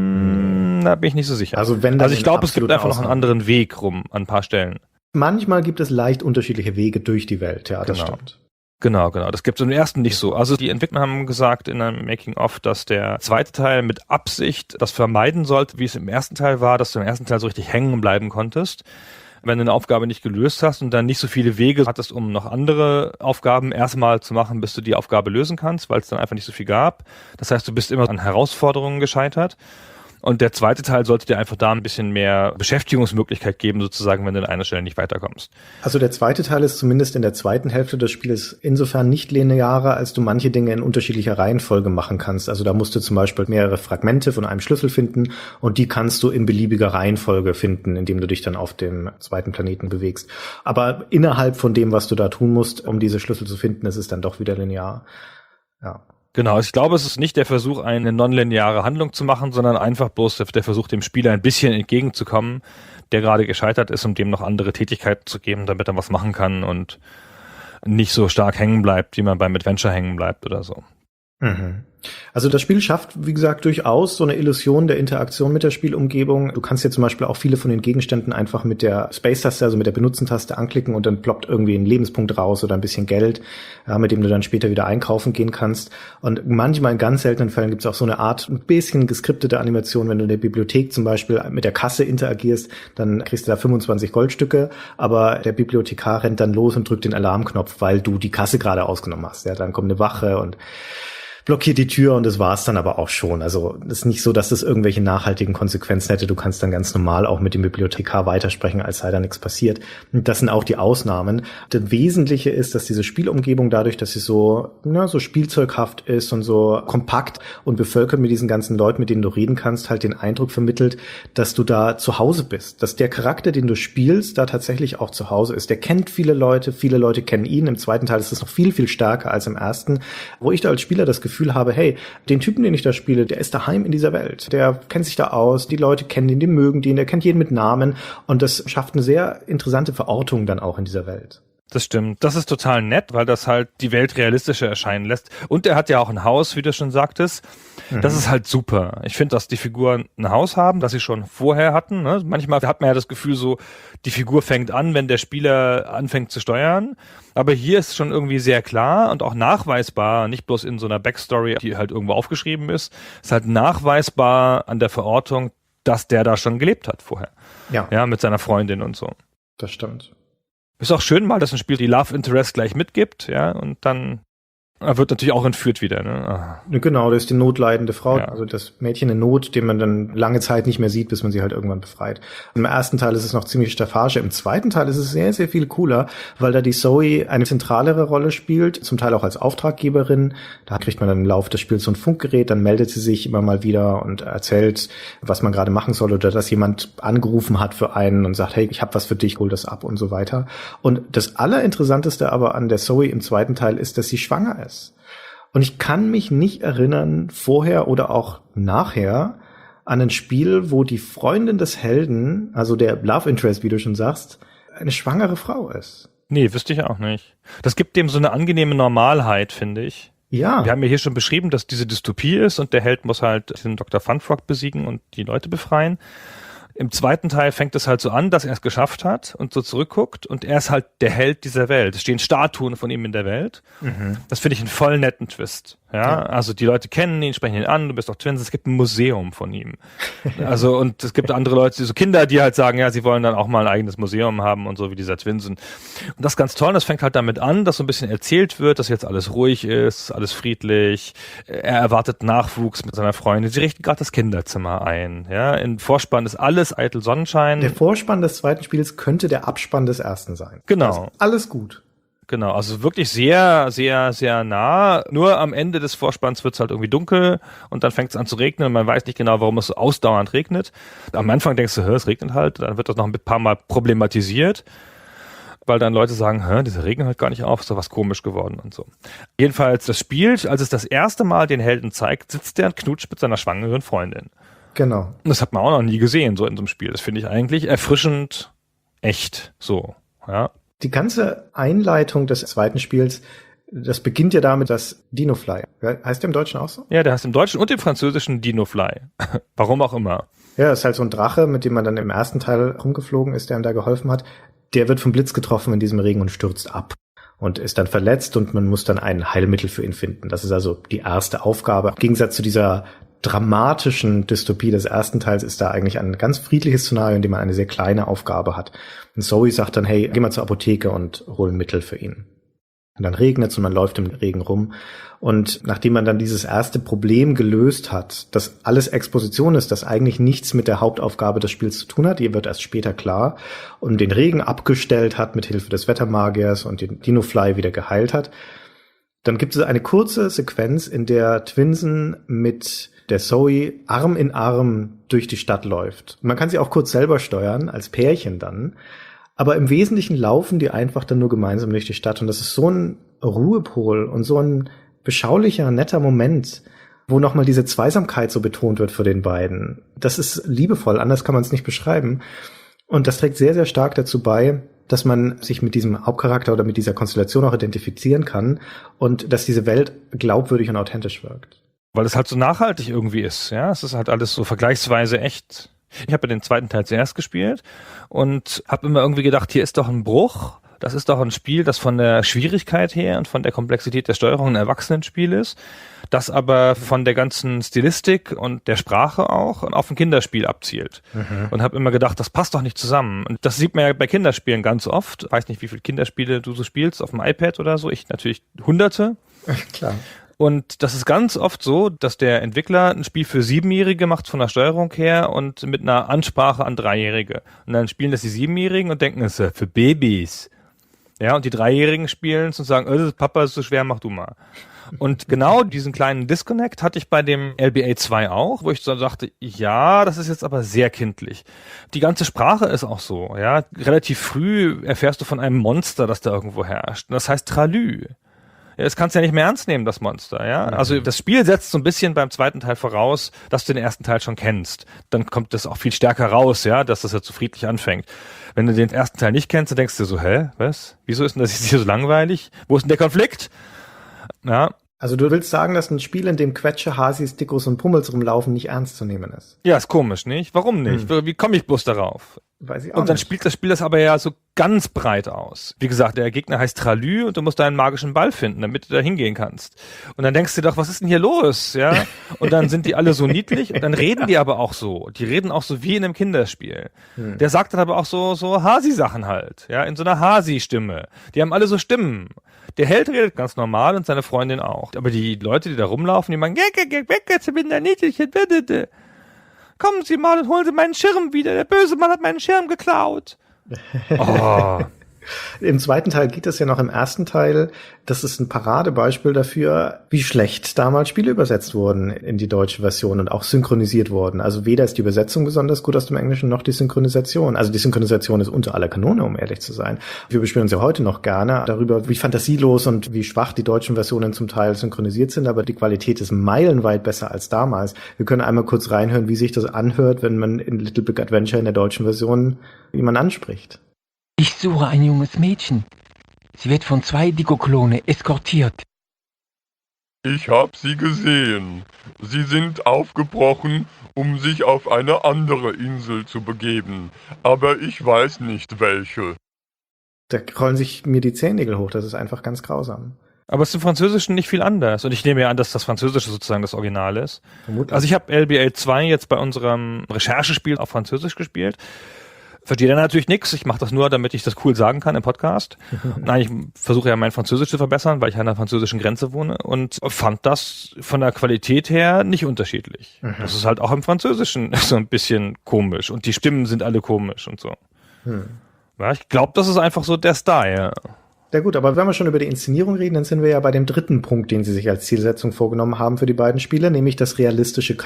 Hm, da bin ich nicht so sicher. Also wenn dann Also ich glaube, es gibt einfach noch einen Ausnahme. anderen Weg rum an ein paar Stellen. Manchmal gibt es leicht unterschiedliche Wege durch die Welt, ja, das Genau. stimmt. Genau, genau. Das gibt es im ersten nicht so. Also die Entwickler haben gesagt in einem Making-of, dass der zweite Teil mit Absicht das vermeiden sollte, wie es im ersten Teil war, dass du im ersten Teil so richtig hängen bleiben konntest. Wenn du eine Aufgabe nicht gelöst hast und dann nicht so viele Wege hattest, um noch andere Aufgaben erstmal zu machen, bis du die Aufgabe lösen kannst, weil es dann einfach nicht so viel gab. Das heißt, du bist immer an Herausforderungen gescheitert. Und der zweite Teil sollte dir einfach da ein bisschen mehr Beschäftigungsmöglichkeit geben, sozusagen, wenn du an einer Stelle nicht weiterkommst. Also der zweite Teil ist zumindest in der zweiten Hälfte des Spiels insofern nicht linearer, als du manche Dinge in unterschiedlicher Reihenfolge machen kannst. Also da musst du zum Beispiel mehrere Fragmente von einem Schlüssel finden und die kannst du in beliebiger Reihenfolge finden, indem du dich dann auf dem zweiten Planeten bewegst. Aber innerhalb von dem, was du da tun musst, um diese Schlüssel zu finden, ist es dann doch wieder linear. Ja. Genau, ich glaube, es ist nicht der Versuch, eine nonlineare Handlung zu machen, sondern einfach bloß der Versuch, dem Spieler ein bisschen entgegenzukommen, der gerade gescheitert ist, um dem noch andere Tätigkeiten zu geben, damit er was machen kann und nicht so stark hängen bleibt, wie man beim Adventure hängen bleibt oder so. Mhm. Also das Spiel schafft, wie gesagt, durchaus so eine Illusion der Interaktion mit der Spielumgebung. Du kannst ja zum Beispiel auch viele von den Gegenständen einfach mit der Space-Taste, also mit der Benutzen-Taste anklicken und dann ploppt irgendwie ein Lebenspunkt raus oder ein bisschen Geld, ja, mit dem du dann später wieder einkaufen gehen kannst. Und manchmal in ganz seltenen Fällen gibt es auch so eine Art, ein bisschen geskriptete Animation, wenn du in der Bibliothek zum Beispiel mit der Kasse interagierst, dann kriegst du da fünfundzwanzig Goldstücke, aber der Bibliothekar rennt dann los und drückt den Alarmknopf, weil du die Kasse gerade ausgenommen hast. Ja, dann kommt eine Wache und blockiert die Tür und das war's dann aber auch schon. Also es ist nicht so, dass das irgendwelche nachhaltigen Konsequenzen hätte. Du kannst dann ganz normal auch mit dem Bibliothekar weitersprechen, als sei da nichts passiert. Und das sind auch die Ausnahmen. Das Wesentliche ist, dass diese Spielumgebung dadurch, dass sie so, na, so spielzeughaft ist und so kompakt und bevölkert mit diesen ganzen Leuten, mit denen du reden kannst, halt den Eindruck vermittelt, dass du da zu Hause bist. Dass der Charakter, den du spielst, da tatsächlich auch zu Hause ist. Der kennt viele Leute, viele Leute kennen ihn. Im zweiten Teil ist es noch viel, viel stärker als im ersten, wo ich da als Spieler das Gefühl habe, hey, den Typen, den ich da spiele, der ist daheim in dieser Welt. Der kennt sich da aus, die Leute kennen ihn, die mögen den, der kennt jeden mit Namen und das schafft eine sehr interessante Verortung dann auch in dieser Welt. Das stimmt. Das ist total nett, weil das halt die Welt realistischer erscheinen lässt. Und er hat ja auch ein Haus, wie du schon sagtest. Mhm. Das ist halt super. Ich finde, dass die Figuren ein Haus haben, das sie schon vorher hatten. Ne? Manchmal hat man ja das Gefühl so, die Figur fängt an, wenn der Spieler anfängt zu steuern. Aber hier ist schon irgendwie sehr klar und auch nachweisbar, nicht bloß in so einer Backstory, die halt irgendwo aufgeschrieben ist, ist halt nachweisbar an der Verortung, dass der da schon gelebt hat vorher. Ja. Ja, mit seiner Freundin und so. Das stimmt. Ist auch schön mal, dass ein Spiel die Love Interest gleich mitgibt, ja, und dann er wird natürlich auch entführt wieder, ne? Ah. Genau, das ist die notleidende Frau, Ja. also das Mädchen in Not, den man dann lange Zeit nicht mehr sieht, bis man sie halt irgendwann befreit. Im ersten Teil ist es noch ziemlich Staffage, im zweiten Teil ist es sehr, sehr viel cooler, weil da die Zoe eine zentralere Rolle spielt, zum Teil auch als Auftraggeberin. Da kriegt man dann im Laufe des Spiels so ein Funkgerät, dann meldet sie sich immer mal wieder und erzählt, was man gerade machen soll oder dass jemand angerufen hat für einen und sagt, hey, ich habe was für dich, hol das ab und so weiter. Und das Allerinteressanteste aber an der Zoe im zweiten Teil ist, dass sie schwanger ist. Und ich kann mich nicht erinnern, vorher oder auch nachher, an ein Spiel, wo die Freundin des Helden, also der Love Interest, wie du schon sagst, eine schwangere Frau ist. Nee, wüsste ich auch nicht. Das gibt dem so eine angenehme Normalheit, finde ich. Ja. Wir haben ja hier schon beschrieben, dass diese Dystopie ist und der Held muss halt den Doktor Funfrock besiegen und die Leute befreien. Im zweiten Teil fängt es halt so an, dass er es geschafft hat und so zurückguckt und er ist halt der Held dieser Welt. Es stehen Statuen von ihm in der Welt. Mhm. Das finde ich einen voll netten Twist. Ja? ja, also die Leute kennen ihn, sprechen ihn an, du bist doch Twins, es gibt ein Museum von ihm. Also und es gibt andere Leute, so Kinder, die halt sagen, ja, sie wollen dann auch mal ein eigenes Museum haben und so wie dieser Twinsen. Und das ist ganz toll, das fängt halt damit an, dass so ein bisschen erzählt wird, dass jetzt alles ruhig ist, alles friedlich, er erwartet Nachwuchs mit seiner Freundin, sie richten gerade das Kinderzimmer ein. Ja, im Vorspann ist alles eitel Sonnenschein. Der Vorspann des zweiten Spiels könnte der Abspann des ersten sein. Genau. Also alles gut. Genau, also wirklich sehr, sehr, sehr nah. Nur am Ende des Vorspanns wird es halt irgendwie dunkel und dann fängt es an zu regnen und man weiß nicht genau, warum es so ausdauernd regnet. Am Anfang denkst du, hör, es regnet halt, dann wird das noch ein paar Mal problematisiert. weil dann Leute sagen, hä, dieser Regen hört gar nicht auf, ist doch was komisch geworden und so. Jedenfalls das Spiel, als es das erste Mal den Helden zeigt, sitzt der und knutscht mit seiner schwangeren Freundin. Genau. Und das hat man auch noch nie gesehen, so in so einem Spiel. Das finde ich eigentlich erfrischend echt, so, ja. Die ganze Einleitung des zweiten Spiels, das beginnt ja damit, dass Dinofly, heißt der im Deutschen auch so? Ja, der heißt im Deutschen und im Französischen Dinofly. Warum auch immer. Ja, das ist halt so ein Drache, mit dem man dann im ersten Teil rumgeflogen ist, der ihm da geholfen hat. Der wird vom Blitz getroffen in diesem Regen und stürzt ab und ist dann verletzt und man muss dann ein Heilmittel für ihn finden. Das ist also die erste Aufgabe. Im Gegensatz zu dieser dramatischen Dystopie des ersten Teils ist da eigentlich ein ganz friedliches Szenario, in dem man eine sehr kleine Aufgabe hat. Und Zoe sagt dann, hey, geh mal zur Apotheke und hol ein Mittel für ihn. Und dann regnet es und man läuft im Regen rum. Und nachdem man dann dieses erste Problem gelöst hat, dass alles Exposition ist, das eigentlich nichts mit der Hauptaufgabe des Spiels zu tun hat, die wird erst später klar, und den Regen abgestellt hat mit Hilfe des Wettermagiers und den Dinofly wieder geheilt hat, dann gibt es eine kurze Sequenz, in der Twinsen mit der Zoe Arm in Arm durch die Stadt läuft. Man kann sie auch kurz selber steuern, als Pärchen dann. Aber im Wesentlichen laufen die einfach dann nur gemeinsam durch die Stadt. Und das ist so ein Ruhepol und so ein beschaulicher, netter Moment, wo nochmal diese Zweisamkeit so betont wird für den beiden. Das ist liebevoll, anders kann man es nicht beschreiben. Und das trägt sehr, sehr stark dazu bei, dass man sich mit diesem Hauptcharakter oder mit dieser Konstellation auch identifizieren kann und dass diese Welt glaubwürdig und authentisch wirkt. Weil es halt so nachhaltig irgendwie ist, ja. Es ist halt alles so vergleichsweise echt. Ich habe ja den zweiten Teil zuerst gespielt und habe immer irgendwie gedacht, hier ist doch ein Bruch. Das ist doch ein Spiel, das von der Schwierigkeit her und von der Komplexität der Steuerung ein Erwachsenenspiel ist, das aber von der ganzen Stilistik und der Sprache auch auf ein Kinderspiel abzielt. Mhm. Und habe immer gedacht, das passt doch nicht zusammen. Und das sieht man ja bei Kinderspielen ganz oft. Ich weiß nicht, wie viele Kinderspiele du so spielst auf dem iPad oder so. Ich natürlich hunderte. Klar. Und das ist ganz oft so, dass der Entwickler ein Spiel für Siebenjährige macht von der Steuerung her und mit einer Ansprache an Dreijährige. Und dann spielen das die Siebenjährigen und denken, es ist für Babys. Ja, und die Dreijährigen spielen es und sagen, oh, Papa ist so schwer, mach du mal. Und genau diesen kleinen Disconnect hatte ich bei dem L B A zwei auch, wo ich so dachte, ja, das ist jetzt aber sehr kindlich. Die ganze Sprache ist auch so, ja. Relativ früh erfährst du von einem Monster, das da irgendwo herrscht. Und das heißt Tralü. Ja, das kannst du ja nicht mehr ernst nehmen, das Monster, ja. Also das Spiel setzt so ein bisschen beim zweiten Teil voraus, dass du den ersten Teil schon kennst. Dann kommt das auch viel stärker raus, ja, dass das jetzt so friedlich anfängt. Wenn du den ersten Teil nicht kennst, dann denkst du so, hä, was? Wieso ist denn das jetzt hier so langweilig? Wo ist denn der Konflikt? Ja. Also du willst sagen, dass ein Spiel, in dem Quetsche, Hasis, Dickos und Pummels rumlaufen, nicht ernst zu nehmen ist? Ja, ist komisch, nicht? Warum nicht? Hm. Wie komme ich bloß darauf? Weiß ich auch und dann nicht. spielt das Spiel das aber ja so ganz breit aus. Wie gesagt, der Gegner heißt Tralü und du musst deinen magischen Ball finden, damit du da hingehen kannst. Und dann denkst du doch, was ist denn hier los? Ja. Und dann sind die alle so niedlich und dann reden die aber auch so. Die reden auch so wie in einem Kinderspiel. Hm. Der sagt dann aber auch so, so Hasi-Sachen halt. Ja, in so einer Hasi-Stimme. Die haben alle so Stimmen. Der Held redet ganz normal und seine Freundin auch. Aber die Leute, die da rumlaufen, die machen, geh, geh, geh, weg, jetzt bin der Niedliche, bitte. Kommen Sie mal und holen Sie meinen Schirm wieder. Der böse Mann hat meinen Schirm geklaut. Oh. Im zweiten Teil geht es ja noch im ersten Teil. Das ist ein Paradebeispiel dafür, wie schlecht damals Spiele übersetzt wurden in die deutsche Version und auch synchronisiert wurden. Also weder ist die Übersetzung besonders gut aus dem Englischen, noch die Synchronisation. Also die Synchronisation ist unter aller Kanone, um ehrlich zu sein. Wir beschweren uns ja heute noch gerne darüber, wie fantasielos und wie schwach die deutschen Versionen zum Teil synchronisiert sind, aber die Qualität ist meilenweit besser als damals. Wir können einmal kurz reinhören, wie sich das anhört, wenn man in Little Big Adventure in der deutschen Version jemanden anspricht. Ich suche ein junges Mädchen. Sie wird von zwei Diko-Klone eskortiert. Ich hab sie gesehen. Sie sind aufgebrochen, um sich auf eine andere Insel zu begeben. Aber ich weiß nicht welche. Da rollen sich mir die Zehennägel hoch. Das ist einfach ganz grausam. Aber es ist im Französischen nicht viel anders. Und ich nehme ja an, dass das Französische sozusagen das Original ist. Vermutlich. Also ich habe L B A zwei jetzt bei unserem Recherchespiel auf Französisch gespielt. Verstehe dann natürlich nichts. Ich mache das nur, damit ich das cool sagen kann im Podcast. Nein, ich versuche ja mein Französisch zu verbessern, weil ich an der französischen Grenze wohne und fand das von der Qualität her nicht unterschiedlich. Mhm. Das ist halt auch im Französischen so ein bisschen komisch und die Stimmen sind alle komisch und so. Mhm. Ja, ich glaube, das ist einfach so der Style. Ja gut, aber wenn wir schon über die Inszenierung reden, dann sind wir ja bei dem dritten Punkt, den sie sich als Zielsetzung vorgenommen haben für die beiden Spiele, nämlich das realistische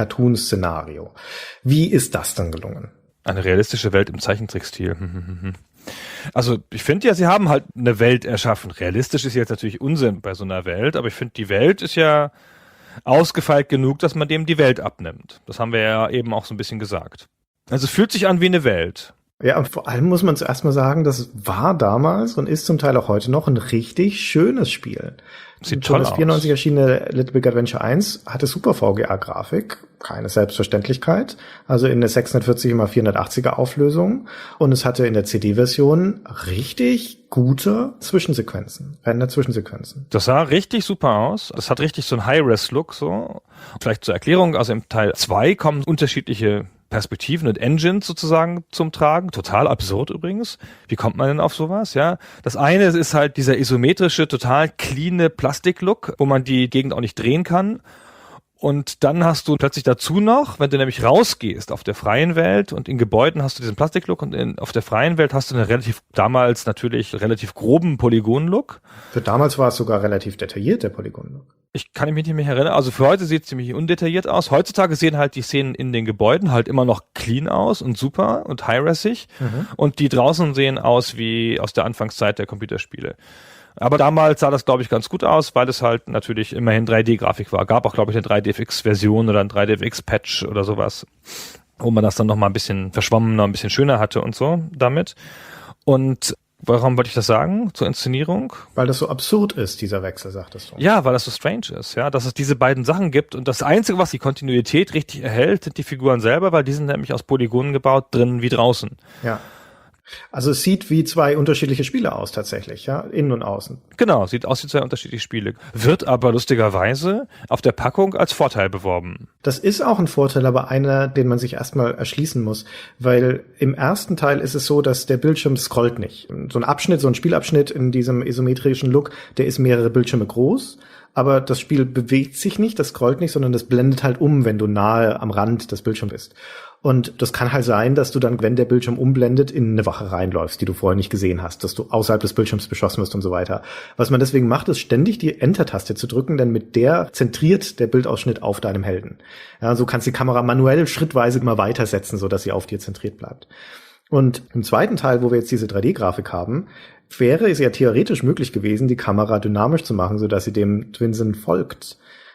Cartoon-Szenario. Wie ist das denn gelungen? Eine realistische Welt im Zeichentrickstil. Also ich finde ja, sie haben halt eine Welt erschaffen. Realistisch ist jetzt natürlich Unsinn bei so einer Welt, aber ich finde, die Welt ist ja ausgefeilt genug, dass man dem die Welt abnimmt. Das haben wir ja eben auch so ein bisschen gesagt. Also es fühlt sich an wie eine Welt. Ja, und vor allem muss man zuerst mal sagen, das war damals und ist zum Teil auch heute noch ein richtig schönes Spiel. Sieht schon toll das aus. vierundneunzig erschienene Little Big Adventure eins hatte super V G A-Grafik, keine Selbstverständlichkeit, also in der sechshundertvierzig mal vierhundertachtziger Auflösung, und es hatte in der C D-Version richtig gute Zwischensequenzen, Render-Zwischensequenzen. Das sah richtig super aus. Das hat richtig so einen High-Res-Look so. Vielleicht zur Erklärung, also im Teil zwei kommen unterschiedliche Perspektiven und Engines sozusagen zum Tragen. Total absurd übrigens. Wie kommt man denn auf sowas? Ja, das eine ist halt dieser isometrische, total cleane Plastik-Look, wo man die Gegend auch nicht drehen kann. Und dann hast du plötzlich dazu noch, wenn du nämlich rausgehst auf der freien Welt und in Gebäuden hast du diesen Plastik-Look und in, auf der freien Welt hast du einen relativ, damals natürlich relativ groben Polygon-Look. Für damals war es sogar relativ detailliert, der Polygon-Look. Ich kann mich nicht mehr erinnern. Also für heute sieht es ziemlich undetailliert aus. Heutzutage sehen halt die Szenen in den Gebäuden halt immer noch clean aus und super und high-resig. Mhm. Und die draußen sehen aus wie aus der Anfangszeit der Computerspiele. Aber damals sah das, glaube ich, ganz gut aus, weil es halt natürlich immerhin drei D-Grafik war. Gab auch, glaube ich, eine drei D F X-Version oder ein drei D F X-Patch oder sowas, wo man das dann nochmal ein bisschen verschwommener, ein bisschen schöner hatte und so damit. Und warum wollte ich das sagen? Zur Inszenierung? Weil das so absurd ist, dieser Wechsel, sagtest du. Ja, weil das so strange ist, ja, dass es diese beiden Sachen gibt und das Einzige, was die Kontinuität richtig erhält, sind die Figuren selber, weil die sind nämlich aus Polygonen gebaut, drinnen wie draußen. Ja. Also es sieht wie zwei unterschiedliche Spiele aus tatsächlich, ja, innen und außen. Genau, sieht aus wie zwei unterschiedliche Spiele. Wird aber lustigerweise auf der Packung als Vorteil beworben. Das ist auch ein Vorteil, aber einer, den man sich erstmal erschließen muss, weil im ersten Teil ist es so, dass der Bildschirm scrollt nicht. So ein Abschnitt, so ein Spielabschnitt in diesem isometrischen Look, der ist mehrere Bildschirme groß, aber das Spiel bewegt sich nicht, das scrollt nicht, sondern das blendet halt um, wenn du nahe am Rand des Bildschirms bist. Und das kann halt sein, dass du dann, wenn der Bildschirm umblendet, in eine Wache reinläufst, die du vorher nicht gesehen hast, dass du außerhalb des Bildschirms beschossen wirst und so weiter. Was man deswegen macht, ist ständig die Enter-Taste zu drücken, denn mit der zentriert der Bildausschnitt auf deinem Helden. Ja, so kannst du die Kamera manuell schrittweise immer weitersetzen, so dass sie auf dir zentriert bleibt. Und im zweiten Teil, wo wir jetzt diese drei D-Grafik haben, wäre es ja theoretisch möglich gewesen, die Kamera dynamisch zu machen, so dass sie dem Twinsen folgt.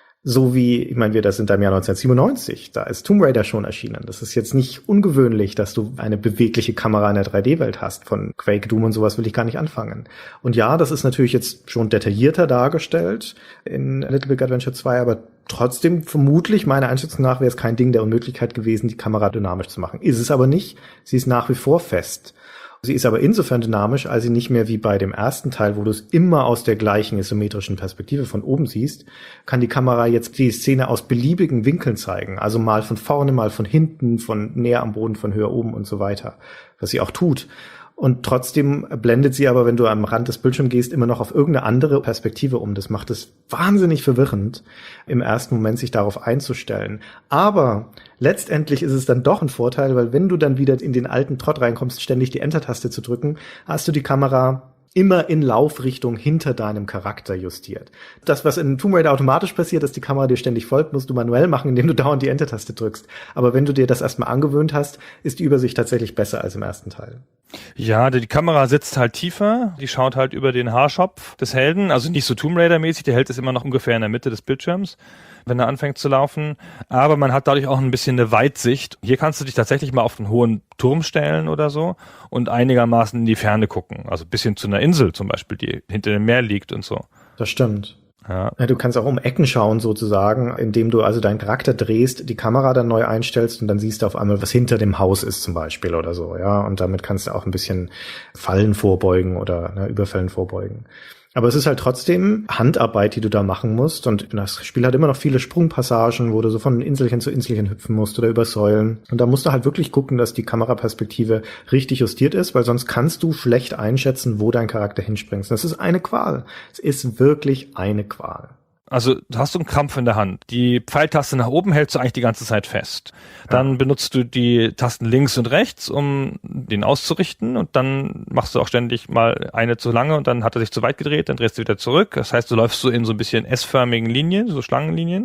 So wie, ich meine, wir das sind im Jahr neunzehnhundertsiebenundneunzig, da ist Tomb Raider schon erschienen. Das ist jetzt nicht ungewöhnlich, dass du eine bewegliche Kamera in der drei D-Welt hast. Von Quake, Doom und sowas will ich gar nicht anfangen. Und ja, das ist natürlich jetzt schon detaillierter dargestellt in Little Big Adventure zwei, aber trotzdem vermutlich, meiner Einschätzung nach, wäre es kein Ding der Unmöglichkeit gewesen, die Kamera dynamisch zu machen. Ist es aber nicht. Sie ist nach wie vor fest. Sie ist aber insofern dynamisch, als sie nicht mehr wie bei dem ersten Teil, wo du es immer aus der gleichen isometrischen Perspektive von oben siehst, kann die Kamera jetzt die Szene aus beliebigen Winkeln zeigen. Also mal von vorne, mal von hinten, von näher am Boden, von höher oben und so weiter. Was sie auch tut. Und trotzdem blendet sie aber, wenn du am Rand des Bildschirms gehst, immer noch auf irgendeine andere Perspektive um. Das macht es wahnsinnig verwirrend, im ersten Moment sich darauf einzustellen. Aber letztendlich ist es dann doch ein Vorteil, weil wenn du dann wieder in den alten Trott reinkommst, ständig die Enter-Taste zu drücken, hast du die Kamera immer in Laufrichtung hinter deinem Charakter justiert. Das, was in Tomb Raider automatisch passiert, dass die Kamera dir ständig folgt, musst du manuell machen, indem du dauernd die Enter-Taste drückst. Aber wenn du dir das erstmal angewöhnt hast, ist die Übersicht tatsächlich besser als im ersten Teil. Ja, die Kamera sitzt halt tiefer, die schaut halt über den Haarschopf des Helden, also nicht so Tomb Raider-mäßig, der Held ist immer noch ungefähr in der Mitte des Bildschirms, wenn er anfängt zu laufen, aber man hat dadurch auch ein bisschen eine Weitsicht. Hier kannst du dich tatsächlich mal auf einen hohen Turm stellen oder so und einigermaßen in die Ferne gucken, also bis hin zu einer Insel zum Beispiel, die hinter dem Meer liegt und so. Das stimmt. Ja. Ja, du kannst auch um Ecken schauen sozusagen, indem du also deinen Charakter drehst, die Kamera dann neu einstellst und dann siehst du auf einmal, was hinter dem Haus ist zum Beispiel oder so, ja. Und damit kannst du auch ein bisschen Fallen vorbeugen oder ne, Überfällen vorbeugen. Aber es ist halt trotzdem Handarbeit, die du da machen musst. Und das Spiel hat immer noch viele Sprungpassagen, wo du so von Inselchen zu Inselchen hüpfen musst oder über Säulen. Und da musst du halt wirklich gucken, dass die Kameraperspektive richtig justiert ist, weil sonst kannst du schlecht einschätzen, wo dein Charakter hinspringt. Das ist eine Qual. Es ist wirklich eine Qual. Also du hast so einen Krampf in der Hand. Die Pfeiltaste nach oben hältst du eigentlich die ganze Zeit fest. Dann ja. benutzt du die Tasten links und rechts, um den auszurichten. Und dann machst du auch ständig mal eine zu lange und dann hat er sich zu weit gedreht, dann drehst du wieder zurück. Das heißt, du läufst so in so ein bisschen S-förmigen Linien, so Schlangenlinien.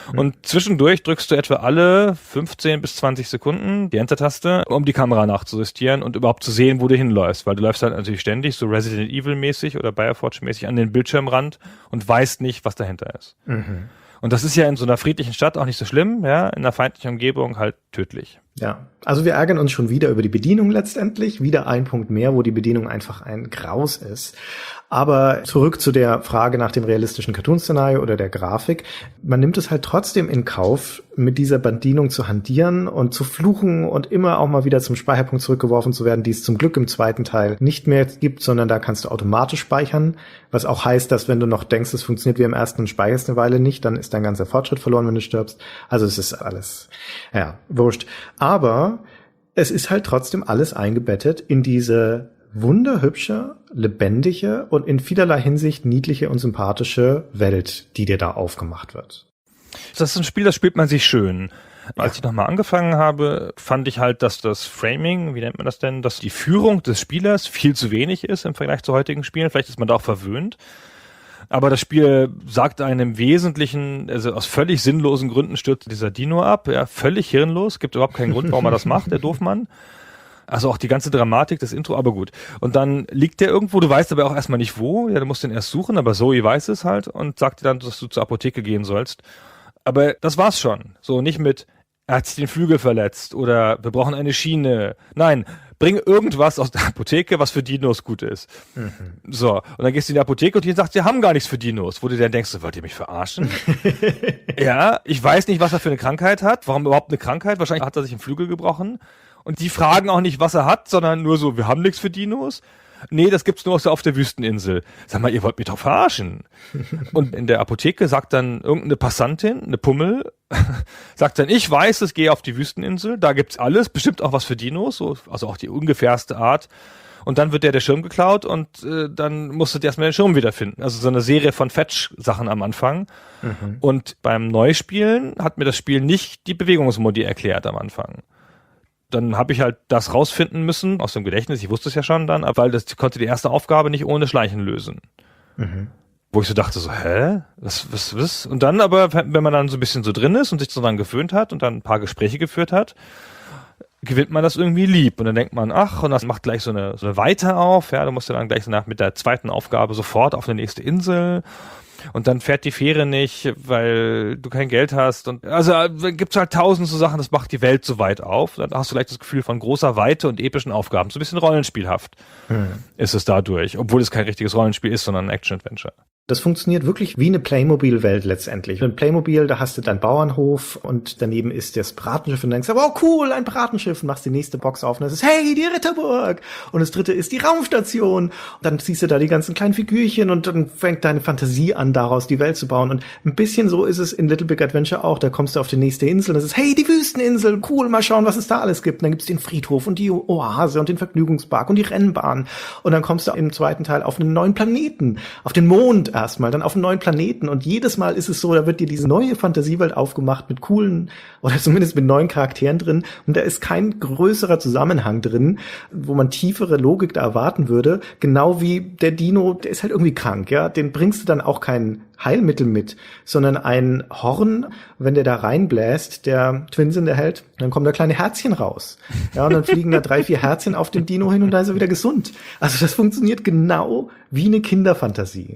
Und zwischendurch drückst du etwa alle fünfzehn bis zwanzig Sekunden die Enter-Taste, um die Kamera nachzujustieren und überhaupt zu sehen, wo du hinläufst. Weil du läufst halt natürlich ständig so Resident Evil-mäßig oder Biowatch-mäßig an den Bildschirmrand und weißt nicht, was dahinter ist. Mhm. Und das ist ja in so einer friedlichen Stadt auch nicht so schlimm, ja, in einer feindlichen Umgebung halt tödlich. Ja, also wir ärgern uns schon wieder über die Bedienung letztendlich. Wieder ein Punkt mehr, wo die Bedienung einfach ein Graus ist. Aber zurück zu der Frage nach dem realistischen Cartoon-Szenario oder der Grafik. Man nimmt es halt trotzdem in Kauf, mit dieser Bedienung zu hantieren und zu fluchen und immer auch mal wieder zum Speicherpunkt zurückgeworfen zu werden, die es zum Glück im zweiten Teil nicht mehr gibt, sondern da kannst du automatisch speichern. Was auch heißt, dass wenn du noch denkst, es funktioniert wie im ersten und speicherst eine Weile nicht, dann ist dein ganzer Fortschritt verloren, wenn du stirbst. Also es ist alles, ja, wurscht. Aber es ist halt trotzdem alles eingebettet in diese wunderhübsche, lebendige und in vielerlei Hinsicht niedliche und sympathische Welt, die dir da aufgemacht wird. Das ist ein Spiel, das spielt man sich schön. Als ich nochmal angefangen habe, fand ich halt, dass das Framing, wie nennt man das denn, dass die Führung des Spielers viel zu wenig ist im Vergleich zu heutigen Spielen. Vielleicht ist man da auch verwöhnt. Aber das Spiel sagt einem im Wesentlichen, also aus völlig sinnlosen Gründen stürzt dieser Dino ab. Ja, völlig hirnlos. Gibt überhaupt keinen Grund, warum er das macht, der Doofmann. Also auch die ganze Dramatik, das Intro, aber gut. Und dann liegt der irgendwo, du weißt aber auch erstmal nicht wo. Ja, du musst den erst suchen, aber Zoe weiß es halt und sagt dir dann, dass du zur Apotheke gehen sollst. Aber das war's schon. So, nicht mit, er hat sich den Flügel verletzt oder wir brauchen eine Schiene. Nein, bring irgendwas aus der Apotheke, was für Dinos gut ist. Mhm. So, und dann gehst du in die Apotheke und die sagt, sie haben gar nichts für Dinos. Wo du dann denkst, wollt ihr mich verarschen? Ja, ich weiß nicht, was er für eine Krankheit hat. Warum überhaupt eine Krankheit? Wahrscheinlich hat er sich einen Flügel gebrochen. Und die fragen auch nicht, was er hat, sondern nur so, wir haben nichts für Dinos. Nee, das gibt's nur auf der Wüsteninsel. Sag mal, ihr wollt mich doch verarschen. Und in der Apotheke sagt dann irgendeine Passantin, eine Pummel, sagt dann, ich weiß es, gehe auf die Wüsteninsel, da gibt's alles, bestimmt auch was für Dinos, so, also auch die ungefährste Art. Und dann wird der der Schirm geklaut und äh, dann musst du dir erstmal den Schirm wiederfinden. Also so eine Serie von Fetch-Sachen am Anfang. Mhm. Und beim Neuspielen hat mir das Spiel nicht die Bewegungsmodi erklärt am Anfang. Dann habe ich halt das rausfinden müssen aus dem Gedächtnis. Ich wusste es ja schon dann, weil das konnte die erste Aufgabe nicht ohne Schleichen lösen. Mhm. Wo ich so dachte so, hä? Was, was, was? Und dann aber, wenn man dann so ein bisschen so drin ist und sich so dann gewöhnt hat und dann ein paar Gespräche geführt hat, gewinnt man das irgendwie lieb. Und dann denkt man, ach, und das macht gleich so eine, so eine Weite auf. Ja, du musst ja dann gleich danach mit der zweiten Aufgabe sofort auf eine nächste Insel. Und dann fährt die Fähre nicht, weil du kein Geld hast. Und also gibt's halt tausend so Sachen, das macht die Welt so weit auf. Dann hast du gleich das Gefühl von großer Weite und epischen Aufgaben. So ein bisschen rollenspielhaft hm. ist es dadurch, obwohl es kein richtiges Rollenspiel ist, sondern ein Action-Adventure. Das funktioniert wirklich wie eine Playmobil-Welt letztendlich. Ein Playmobil, da hast du deinen Bauernhof und daneben ist das Piratenschiff und denkst, oh cool, ein Piratenschiff, und machst die nächste Box auf und das ist, hey, die Ritterburg. Und das dritte ist die Raumstation. Und dann ziehst du da die ganzen kleinen Figürchen und dann fängt deine Fantasie an, daraus die Welt zu bauen. Und ein bisschen so ist es in Little Big Adventure auch. Da kommst du auf die nächste Insel und das ist, hey, die Wüsteninsel, cool, mal schauen, was es da alles gibt. Und dann gibt's den Friedhof und die Oase und den Vergnügungspark und die Rennbahn. Und dann kommst du im zweiten Teil auf einen neuen Planeten, auf den Mond erstmal, dann auf einen neuen Planeten und jedes Mal ist es so, da wird dir diese neue Fantasiewelt aufgemacht mit coolen oder zumindest mit neuen Charakteren drin und da ist kein größerer Zusammenhang drin, wo man tiefere Logik da erwarten würde, genau wie der Dino, der ist halt irgendwie krank, ja, den bringst du dann auch kein Heilmittel mit, sondern ein Horn, wenn der da reinbläst, der Twinsen, der hält, dann kommen da kleine Herzchen raus. Ja, und dann fliegen da drei, vier Herzchen auf den Dino hin und da ist er wieder gesund. Also das funktioniert genau wie eine Kinderfantasie.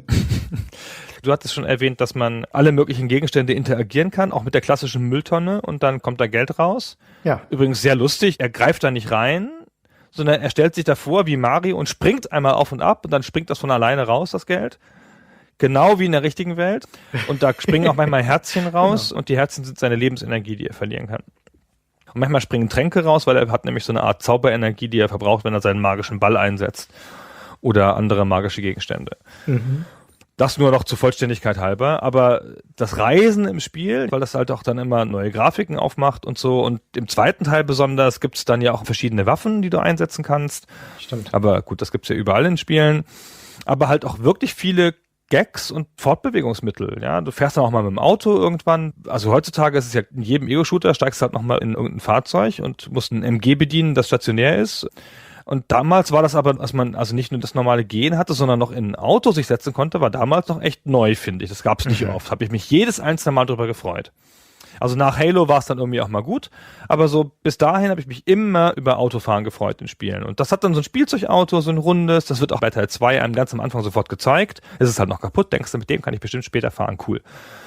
Du hattest schon erwähnt, dass man alle möglichen Gegenstände interagieren kann, auch mit der klassischen Mülltonne und dann kommt da Geld raus. Ja. Übrigens sehr lustig, er greift da nicht rein, sondern er stellt sich davor wie Mario und springt einmal auf und ab und dann springt das von alleine raus, das Geld. Genau wie in der richtigen Welt. Und da springen auch manchmal Herzchen raus genau. Und die Herzchen sind seine Lebensenergie, die er verlieren kann. Und manchmal springen Tränke raus, weil er hat nämlich so eine Art Zauberenergie, die er verbraucht, wenn er seinen magischen Ball einsetzt oder andere magische Gegenstände. Mhm. Das nur noch zur Vollständigkeit halber, aber das Reisen im Spiel, weil das halt auch dann immer neue Grafiken aufmacht und so und im zweiten Teil besonders gibt's dann ja auch verschiedene Waffen, die du einsetzen kannst. Stimmt. Aber gut, das gibt's ja überall in Spielen. Aber halt auch wirklich viele Gags und Fortbewegungsmittel, ja. Du fährst dann auch mal mit dem Auto irgendwann. Also heutzutage ist es ja in jedem Ego-Shooter, steigst halt noch mal in irgendein Fahrzeug und musst ein M G bedienen, das stationär ist. Und damals war das aber, dass man also nicht nur das normale Gehen hatte, sondern noch in ein Auto sich setzen konnte, war damals noch echt neu, finde ich. Das gab es nicht mhm. oft. Habe ich mich jedes einzelne Mal drüber gefreut. Also nach Halo war es dann irgendwie auch mal gut, aber so bis dahin habe ich mich immer über Autofahren gefreut in Spielen. Und das hat dann so ein Spielzeugauto, so ein rundes, das wird auch bei Teil zwei einem ganz am Anfang sofort gezeigt. Es ist halt noch kaputt, denkst du, mit dem kann ich bestimmt später fahren, cool.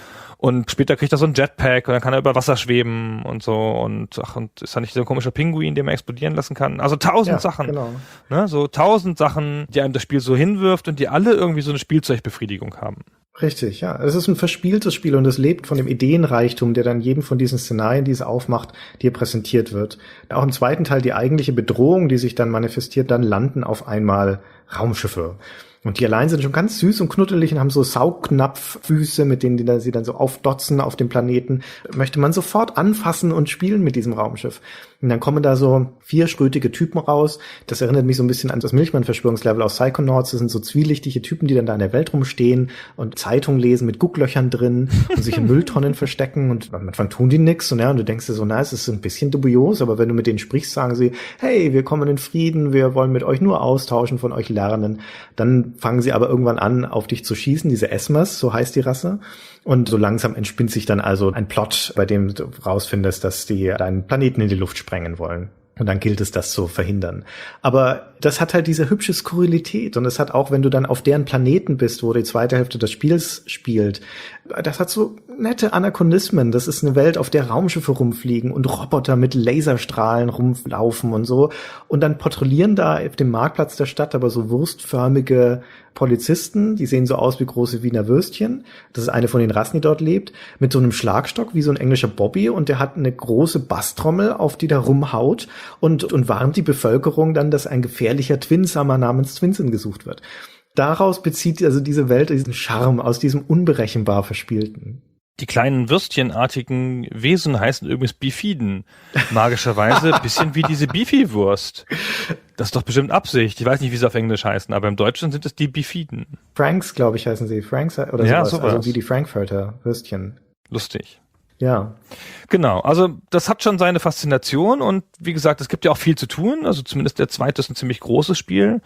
Und später kriegt er so ein Jetpack und dann kann er über Wasser schweben und so und ach, und ist da nicht so ein komischer Pinguin, den man explodieren lassen kann. Also tausend ja, Sachen, genau. ne, so tausend Sachen, die einem das Spiel so hinwirft und die alle irgendwie so eine Spielzeugbefriedigung haben. Richtig, ja. Es ist ein verspieltes Spiel und es lebt von dem Ideenreichtum, der dann jedem von diesen Szenarien, die es aufmacht, dir präsentiert wird. Auch im zweiten Teil die eigentliche Bedrohung, die sich dann manifestiert, dann landen auf einmal Raumschiffe. Und die allein sind schon ganz süß und knuddelig und haben so Saugnapffüße, mit denen die dann, sie dann so aufdotzen auf dem Planeten. Möchte man sofort anfassen und spielen mit diesem Raumschiff. Und dann kommen da so vier schrötige Typen raus. Das erinnert mich so ein bisschen an das Milchmann-Verschwörungslevel aus Psychonauts. Das sind so zwielichtige Typen, die dann da in der Welt rumstehen und Zeitungen lesen mit Gucklöchern drin und sich in Mülltonnen verstecken. Und am Anfang tun die nix. Und ja, und du denkst dir so, na, es ist ein bisschen dubios. Aber wenn du mit denen sprichst, sagen sie, hey, wir kommen in Frieden, wir wollen mit euch nur austauschen, von euch lernen. Dann fangen sie aber irgendwann an, auf dich zu schießen, diese Esmers, so heißt die Rasse. Und so langsam entspinnt sich dann also ein Plot, bei dem du rausfindest, dass die deinen Planeten in die Luft sprengen wollen. Und dann gilt es, das zu verhindern. Aber das hat halt diese hübsche Skurrilität. Und es hat auch, wenn du dann auf deren Planeten bist, wo die zweite Hälfte des Spiels spielt, das hat so nette Anachronismen. Das ist eine Welt, auf der Raumschiffe rumfliegen und Roboter mit Laserstrahlen rumlaufen und so. Und dann patrouillieren da auf dem Marktplatz der Stadt aber so wurstförmige Polizisten, die sehen so aus wie große Wiener Würstchen. Das ist eine von den Rassen, die dort lebt, mit so einem Schlagstock wie so ein englischer Bobby und der hat eine große Basstrommel, auf die da rumhaut und, und warnt die Bevölkerung dann, dass ein gefährlicher Twinsamer namens Twinsen gesucht wird. Daraus bezieht also diese Welt diesen Charme aus diesem unberechenbar Verspielten. Die kleinen würstchenartigen Wesen heißen übrigens Bifiden. Magischerweise ein bisschen wie diese Bifi-Wurst. Das ist doch bestimmt Absicht. Ich weiß nicht, wie sie auf Englisch heißen, aber im Deutschen sind es die Bifiden. Franks, glaube ich, heißen sie. Franks oder ja, sowas. sowas. Also wie die Frankfurter Würstchen. Lustig. Ja. Genau, also das hat schon seine Faszination und wie gesagt, es gibt ja auch viel zu tun. Also zumindest der zweite ist ein ziemlich großes Spiel.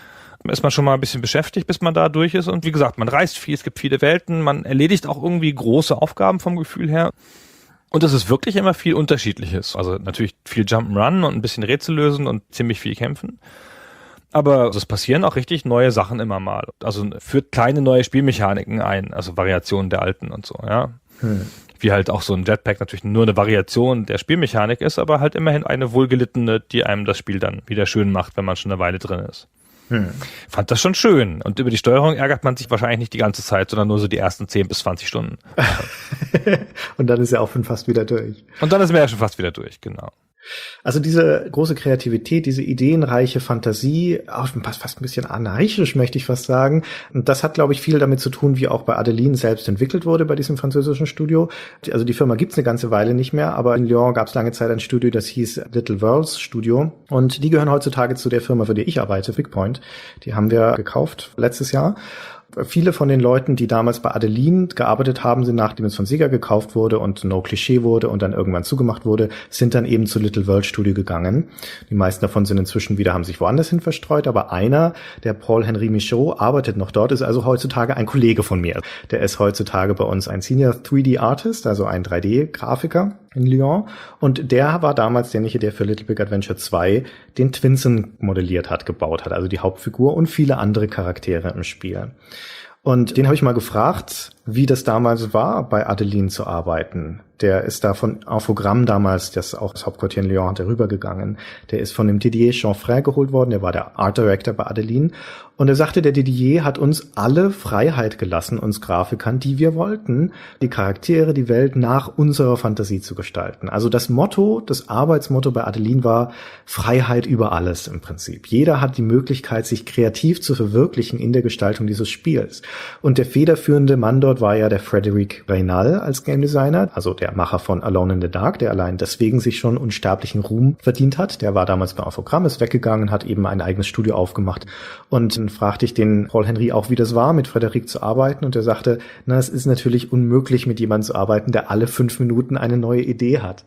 Ist man schon mal ein bisschen beschäftigt, bis man da durch ist. Und wie gesagt, man reist viel, es gibt viele Welten, man erledigt auch irgendwie große Aufgaben vom Gefühl her. Und es ist wirklich immer viel Unterschiedliches. Also natürlich viel Jump'n'Run und ein bisschen Rätsel lösen und ziemlich viel kämpfen. Aber es passieren auch richtig neue Sachen immer mal. Also führt kleine neue Spielmechaniken ein, also Variationen der alten und so, ja. Hm. Wie halt auch so ein Jetpack natürlich nur eine Variation der Spielmechanik ist, aber halt immerhin eine wohlgelittene, die einem das Spiel dann wieder schön macht, wenn man schon eine Weile drin ist. Hm. Fand das schon schön. Und über die Steuerung ärgert man sich wahrscheinlich nicht die ganze Zeit, sondern nur so die ersten zehn bis zwanzig Stunden. Und dann ist er auch schon fast wieder durch. Und dann ist er ja schon fast wieder durch, genau. Also diese große Kreativität, diese ideenreiche Fantasie, auch fast ein bisschen anarchisch, möchte ich fast sagen. Und das hat, glaube ich, viel damit zu tun, wie auch bei Adeline selbst entwickelt wurde bei diesem französischen Studio. Also die Firma gibt's eine ganze Weile nicht mehr, aber in Lyon gab's lange Zeit ein Studio, das hieß Little Worlds Studio. Und die gehören heutzutage zu der Firma, für die ich arbeite, Big Point. Die haben wir gekauft letztes Jahr. Viele von den Leuten, die damals bei Adeline gearbeitet haben, sind, nachdem es von Sega gekauft wurde und No Cliché wurde und dann irgendwann zugemacht wurde, sind dann eben zu Little World Studio gegangen. Die meisten davon sind inzwischen wieder, haben sich woanders hin verstreut, aber einer, der Paul-Henri Michaud, arbeitet noch dort, ist also heutzutage ein Kollege von mir. Der ist heutzutage bei uns ein Senior drei D Artist, also ein drei D Grafiker in Lyon. Und der war damals derjenige, der für Little Big Adventure zwei den Twinsen modelliert hat, gebaut hat, also die Hauptfigur und viele andere Charaktere im Spiel. Und den habe ich mal gefragt, wie das damals war, bei Adeline zu arbeiten. Der ist da von Infogramm damals, das auch das Hauptquartier in Lyon hatte, rübergegangen. Der ist von dem Didier Chanfray geholt worden, der war der Art Director bei Adeline. Und er sagte, der Didier hat uns alle Freiheit gelassen, uns Grafikern, die wir wollten, die Charaktere, die Welt nach unserer Fantasie zu gestalten. Also das Motto, das Arbeitsmotto bei Adeline war Freiheit über alles im Prinzip. Jeder hat die Möglichkeit, sich kreativ zu verwirklichen in der Gestaltung dieses Spiels. Und der federführende Mann dort war ja der Frédéric Raynal als Game Designer, also der der Macher von Alone in the Dark, der allein deswegen sich schon unsterblichen Ruhm verdient hat. Der war damals bei Infogramm, ist weggegangen, hat eben ein eigenes Studio aufgemacht. Und dann fragte ich den Paul Henry auch, wie das war, mit Frédéric zu arbeiten. Und er sagte, na, es ist natürlich unmöglich, mit jemandem zu arbeiten, der alle fünf Minuten eine neue Idee hat.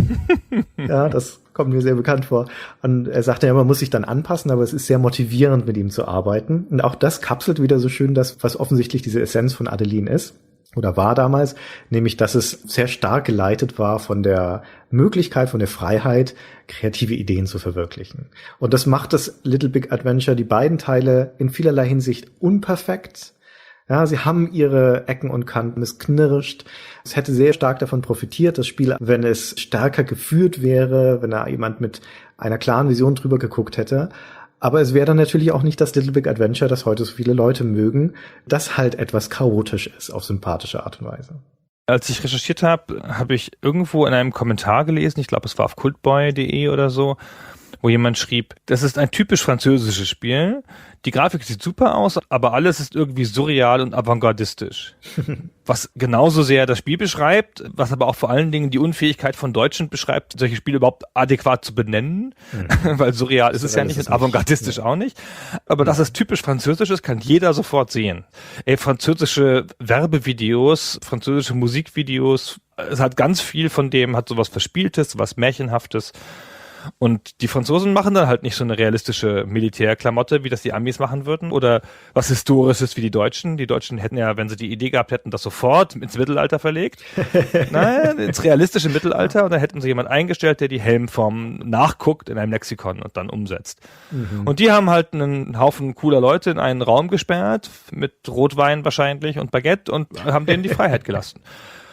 Ja, das kommt mir sehr bekannt vor. Und er sagte ja, man muss sich dann anpassen, aber es ist sehr motivierend, mit ihm zu arbeiten. Und auch das kapselt wieder so schön das, was offensichtlich diese Essenz von Adeline ist. Oder war damals, nämlich, dass es sehr stark geleitet war von der Möglichkeit, von der Freiheit, kreative Ideen zu verwirklichen. Und das macht das Little Big Adventure, die beiden Teile, in vielerlei Hinsicht unperfekt. Ja, sie haben ihre Ecken und Kanten, es knirscht. Es hätte sehr stark davon profitiert, das Spiel, wenn es stärker geführt wäre, wenn da jemand mit einer klaren Vision drüber geguckt hätte. Aber es wäre dann natürlich auch nicht das Little Big Adventure, das heute so viele Leute mögen, das halt etwas chaotisch ist auf sympathische Art und Weise. Als ich recherchiert habe, habe ich irgendwo in einem Kommentar gelesen, ich glaube, es war auf cultboy punkt de oder so, wo jemand schrieb, das ist ein typisch französisches Spiel. Die Grafik sieht super aus, aber alles ist irgendwie surreal und avantgardistisch. Was genauso sehr das Spiel beschreibt, was aber auch vor allen Dingen die Unfähigkeit von Deutschen beschreibt, solche Spiele überhaupt adäquat zu benennen, mhm. weil surreal ist es ja nicht und avantgardistisch ja. auch nicht. Aber ja. dass es typisch französisch ist, kann jeder sofort sehen. Ey, französische Werbevideos, französische Musikvideos, es hat ganz viel von dem, hat sowas Verspieltes, was Märchenhaftes. Und die Franzosen machen dann halt nicht so eine realistische Militärklamotte, wie das die Amis machen würden, oder was Historisches wie die Deutschen. Die Deutschen hätten ja, wenn sie die Idee gehabt hätten, das sofort ins Mittelalter verlegt. Nein, ins realistische Mittelalter, und dann hätten sie jemand eingestellt, der die Helmform nachguckt in einem Lexikon und dann umsetzt. Mhm. Und die haben halt einen Haufen cooler Leute in einen Raum gesperrt, mit Rotwein wahrscheinlich und Baguette, und haben denen die Freiheit gelassen.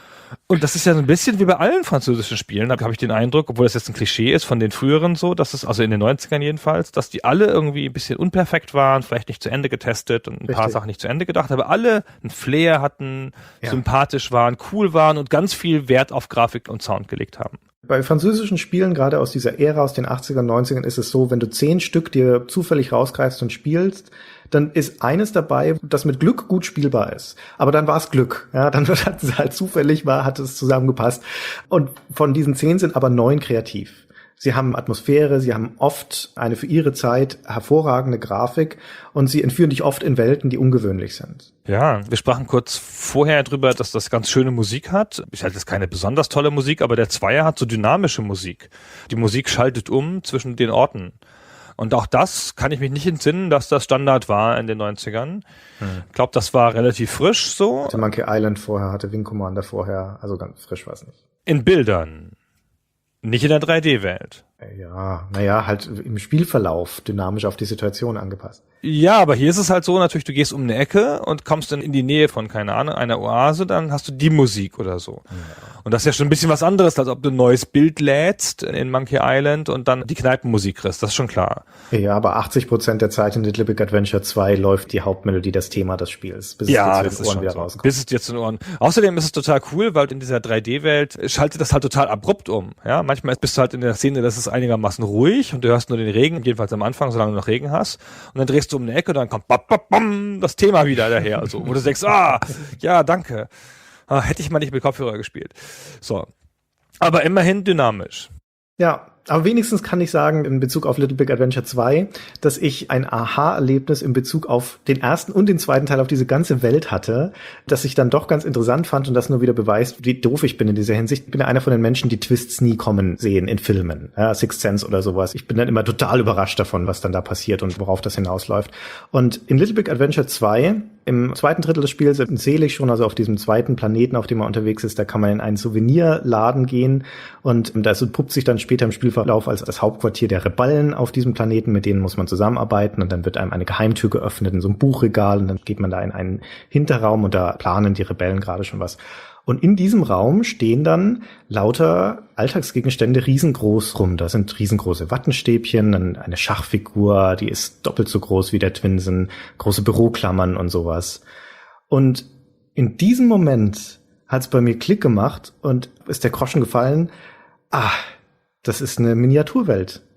Und das ist ja so ein bisschen wie bei allen französischen Spielen, da habe ich den Eindruck, obwohl das jetzt ein Klischee ist von den früheren so, dass es, also in den neunzigern jedenfalls, dass die alle irgendwie ein bisschen unperfekt waren, vielleicht nicht zu Ende getestet und ein Richtig. paar Sachen nicht zu Ende gedacht, aber alle einen Flair hatten, ja. sympathisch waren, cool waren und ganz viel Wert auf Grafik und Sound gelegt haben. Bei französischen Spielen, gerade aus dieser Ära, aus den achtzigern, neunzigern, ist es so, wenn du zehn Stück dir zufällig rausgreifst und spielst, dann ist eines dabei, das mit Glück gut spielbar ist. Aber dann war es Glück. Ja, dann hat es halt zufällig war, hat es zusammengepasst. Und von diesen zehn sind aber neun kreativ. Sie haben Atmosphäre, sie haben oft eine für ihre Zeit hervorragende Grafik und sie entführen dich oft in Welten, die ungewöhnlich sind. Ja, wir sprachen kurz vorher drüber, dass das ganz schöne Musik hat. Ich halte jetzt keine besonders tolle Musik, aber der Zweier hat so dynamische Musik. Die Musik schaltet um zwischen den Orten. Und auch das kann ich mich nicht entsinnen, dass das Standard war in den neunzigern. Hm. Ich glaube, das war relativ frisch so. Hatte Monkey Island vorher, hatte Wing Commander vorher, also ganz frisch war es nicht. In Bildern. Nicht in der drei D-Welt. Ja, naja, halt im Spielverlauf dynamisch auf die Situation angepasst. Ja, aber hier ist es halt so, natürlich, du gehst um eine Ecke und kommst dann in die Nähe von, keine Ahnung, einer Oase, dann hast du die Musik oder so. Ja. Und das ist ja schon ein bisschen was anderes, als ob du ein neues Bild lädst in Monkey Island und dann die Kneipenmusik kriegst, das ist schon klar. Ja, aber achtzig Prozent der Zeit in Little Big Adventure zwei läuft die Hauptmelodie, das Thema des Spiels, bis ja, es dir zu den Ohren wieder so. rauskommt. Bis es dir zu den Ohren. Außerdem ist es total cool, weil in dieser drei D-Welt schaltet das halt total abrupt um. Ja, manchmal bist du halt in der Szene, das ist einigermaßen ruhig und du hörst nur den Regen, jedenfalls am Anfang, solange du noch Regen hast. Und dann drehst du um eine Ecke und dann kommt bap, bap, bam, das Thema wieder daher. Also, wo du denkst, ah, ja, danke. Ah, hätte ich mal nicht mit Kopfhörer gespielt. So. Aber immerhin dynamisch. Ja, aber wenigstens kann ich sagen, in Bezug auf Little Big Adventure zwei, dass ich ein Aha-Erlebnis in Bezug auf den ersten und den zweiten Teil, auf diese ganze Welt hatte, das ich dann doch ganz interessant fand und das nur wieder beweist, wie doof ich bin in dieser Hinsicht. Ich bin ja einer von den Menschen, die Twists nie kommen sehen in Filmen, ja, Sixth Sense oder sowas. Ich bin dann immer total überrascht davon, was dann da passiert und worauf das hinausläuft. Und in Little Big Adventure zwei, im zweiten Drittel des Spiels sehe ich schon, also auf diesem zweiten Planeten, auf dem man unterwegs ist, da kann man in einen Souvenirladen gehen und das entpuppt sich dann später im Spielverlauf als das Hauptquartier der Rebellen auf diesem Planeten, mit denen muss man zusammenarbeiten und dann wird einem eine Geheimtür geöffnet in so einem Buchregal und dann geht man da in einen Hinterraum und da planen die Rebellen gerade schon was. Und in diesem Raum stehen dann lauter Alltagsgegenstände riesengroß rum. Da sind riesengroße Wattenstäbchen, eine Schachfigur, die ist doppelt so groß wie der Twinsen, große Büroklammern und sowas. Und in diesem Moment hat es bei mir Klick gemacht und ist der Groschen gefallen. Ah, das ist eine Miniaturwelt.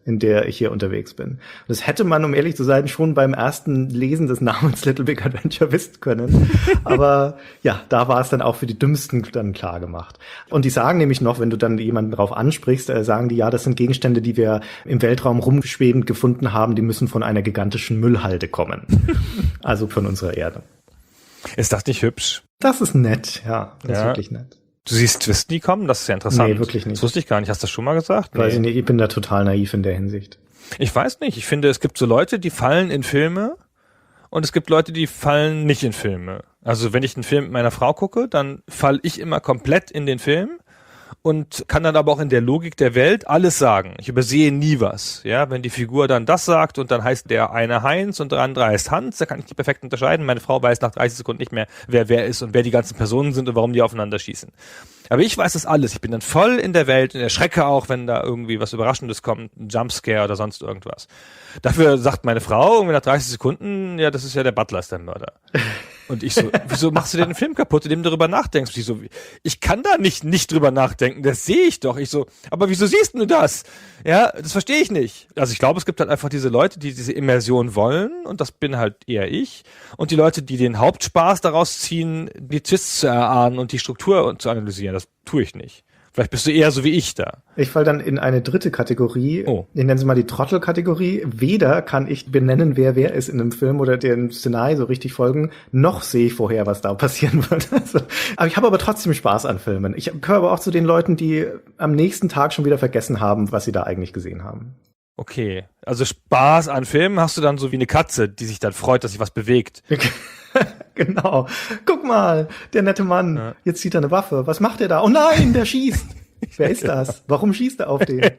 in der ich hier unterwegs bin. Das hätte man, um ehrlich zu sein, schon beim ersten Lesen des Namens Little Big Adventure wissen können. Aber ja, da war es dann auch für die Dümmsten dann klar gemacht. Und die sagen nämlich noch, wenn du dann jemanden darauf ansprichst, äh, sagen die, ja, das sind Gegenstände, die wir im Weltraum rumschwebend gefunden haben, die müssen von einer gigantischen Müllhalde kommen. Also von unserer Erde. Ist das nicht hübsch? Das ist nett, ja. Das Ja. ist wirklich nett. Du siehst Twist nie kommen? Das ist ja interessant. Nee, wirklich nicht. Das wusste ich gar nicht. Hast du das schon mal gesagt? Weiß Nee. ich nicht, ich bin da total naiv in der Hinsicht. Ich weiß nicht. Ich finde, es gibt so Leute, die fallen in Filme und es gibt Leute, die fallen nicht in Filme. Also wenn ich einen Film mit meiner Frau gucke, dann falle ich immer komplett in den Film und kann dann aber auch in der Logik der Welt alles sagen. Ich übersehe nie was. Ja, wenn die Figur dann das sagt und dann heißt der eine Heinz und der andere heißt Hans, da kann ich die perfekt unterscheiden. Meine Frau weiß nach dreißig Sekunden nicht mehr, wer wer ist und wer die ganzen Personen sind und warum die aufeinander schießen. Aber ich weiß das alles. Ich bin dann voll in der Welt und erschrecke auch, wenn da irgendwie was Überraschendes kommt, ein Jumpscare oder sonst irgendwas. Dafür sagt meine Frau irgendwie nach dreißig Sekunden, ja, das ist ja der Butler, ist der Mörder. Und ich so, wieso machst du denn den Film kaputt, indem du darüber nachdenkst? Ich so, ich kann da nicht nicht drüber nachdenken, das sehe ich doch. Ich so, aber wieso siehst du das? Ja, das verstehe ich nicht. Also ich glaube, es gibt halt einfach diese Leute, die diese Immersion wollen und das bin halt eher ich. Und die Leute, die den Hauptspaß daraus ziehen, die Twists zu erahnen und die Struktur zu analysieren, das tue ich nicht. Vielleicht bist du eher so wie ich da. Ich fall dann in eine dritte Kategorie. Oh. Ich nenne sie mal die Trottel-Kategorie. Weder kann ich benennen, wer wer ist in einem Film oder dem Szenario so richtig folgen, noch sehe ich vorher, was da passieren wird. Also, aber ich habe aber trotzdem Spaß an Filmen. Ich gehöre aber auch zu den Leuten, die am nächsten Tag schon wieder vergessen haben, was sie da eigentlich gesehen haben. Okay, also Spaß an Filmen hast du dann so wie eine Katze, die sich dann freut, dass sich was bewegt. Genau. Guck mal, der nette Mann. Ja. Jetzt zieht er eine Waffe. Was macht er da? Oh nein, der schießt. Wer ist das? Warum schießt er auf den?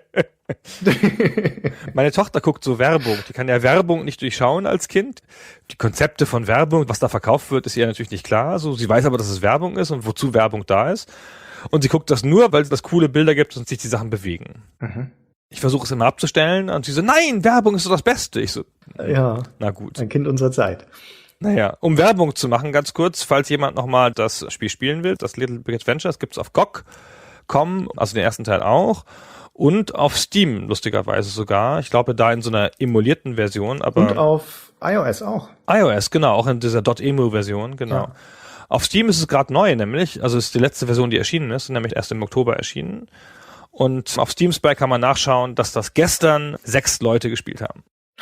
Meine Tochter guckt so Werbung. Die kann ja Werbung nicht durchschauen als Kind. Die Konzepte von Werbung, was da verkauft wird, ist ihr natürlich nicht klar. So, sie weiß aber, dass es Werbung ist und wozu Werbung da ist. Und sie guckt das nur, weil es das coole Bilder gibt und sich die Sachen bewegen. Mhm. Ich versuche es immer abzustellen und sie so, nein, Werbung ist so das Beste. Ich so, Ja, na gut. ein Kind unserer Zeit. Naja, um Werbung zu machen, ganz kurz, falls jemand nochmal das Spiel spielen will, das Little Big Adventure, das gibt's auf G O G Punkt com, also den ersten Teil auch, und auf Steam, lustigerweise sogar. Ich glaube, da in so einer emulierten Version, aber... Und auf iOS auch. iOS, genau, auch in dieser .emu-Version, genau. Ja. Auf Steam ist es gerade neu, nämlich, also ist die letzte Version, die erschienen ist, nämlich erst im Oktober erschienen. Und auf Steam Spy kann man nachschauen, dass das gestern sechs Leute gespielt haben.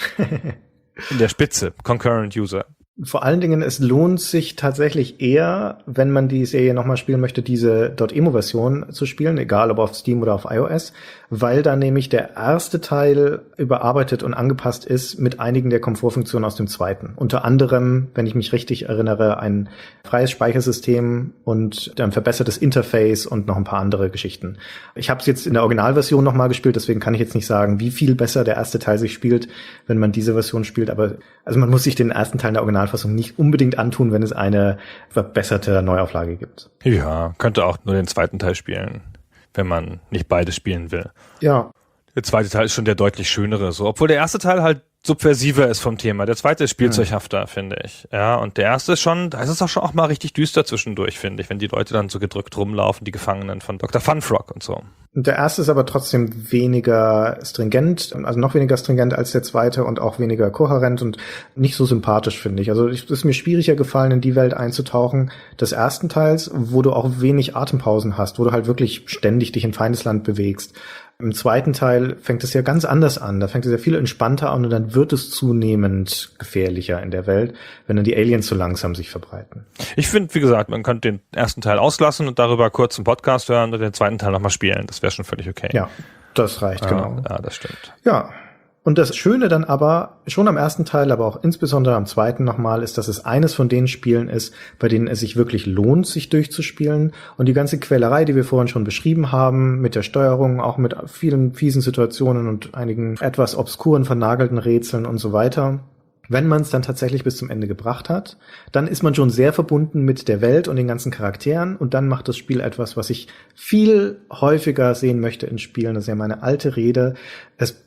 In der Spitze, Concurrent User. Vor allen Dingen, es lohnt sich tatsächlich eher, wenn man die Serie nochmal spielen möchte, diese .emo-Version zu spielen, egal ob auf Steam oder auf iOS, weil da nämlich der erste Teil überarbeitet und angepasst ist mit einigen der Komfortfunktionen aus dem zweiten. Unter anderem, wenn ich mich richtig erinnere, ein freies Speichersystem und ein verbessertes Interface und noch ein paar andere Geschichten. Ich habe es jetzt in der Originalversion nochmal gespielt, deswegen kann ich jetzt nicht sagen, wie viel besser der erste Teil sich spielt, wenn man diese Version spielt, aber also man muss sich den ersten Teil der Originalversion nicht unbedingt antun, wenn es eine verbesserte Neuauflage gibt. Ja, könnte auch nur den zweiten Teil spielen, wenn man nicht beides spielen will. Ja. Der zweite Teil ist schon der deutlich schönere, so, obwohl der erste Teil halt subversiver ist vom Thema. Der zweite ist spielzeughafter, finde ich. Ja, und der erste ist schon, da ist es auch schon auch mal richtig düster zwischendurch, finde ich, wenn die Leute dann so gedrückt rumlaufen, die Gefangenen von Doktor Funfrog und so. Und der erste ist aber trotzdem weniger stringent, also noch weniger stringent als der zweite und auch weniger kohärent und nicht so sympathisch, finde ich. Also es ist mir schwieriger gefallen, in die Welt einzutauchen des ersten Teils, wo du auch wenig Atempausen hast, wo du halt wirklich ständig dich in Feindesland bewegst. Im zweiten Teil fängt es ja ganz anders an. Da fängt es ja viel entspannter an und dann wird es zunehmend gefährlicher in der Welt, wenn dann die Aliens so langsam sich verbreiten. Ich finde, wie gesagt, man könnte den ersten Teil auslassen und darüber kurz einen Podcast hören und den zweiten Teil nochmal spielen. Das wäre schon völlig okay. Ja, das reicht, ja, genau. Ja, das stimmt. Ja. Und das Schöne dann aber, schon am ersten Teil, aber auch insbesondere am zweiten nochmal, ist, dass es eines von den Spielen ist, bei denen es sich wirklich lohnt, sich durchzuspielen. Und die ganze Quälerei, die wir vorhin schon beschrieben haben, mit der Steuerung, auch mit vielen fiesen Situationen und einigen etwas obskuren, vernagelten Rätseln und so weiter. Wenn man es dann tatsächlich bis zum Ende gebracht hat, dann ist man schon sehr verbunden mit der Welt und den ganzen Charakteren und dann macht das Spiel etwas, was ich viel häufiger sehen möchte in Spielen. Das ist ja meine alte Rede. Es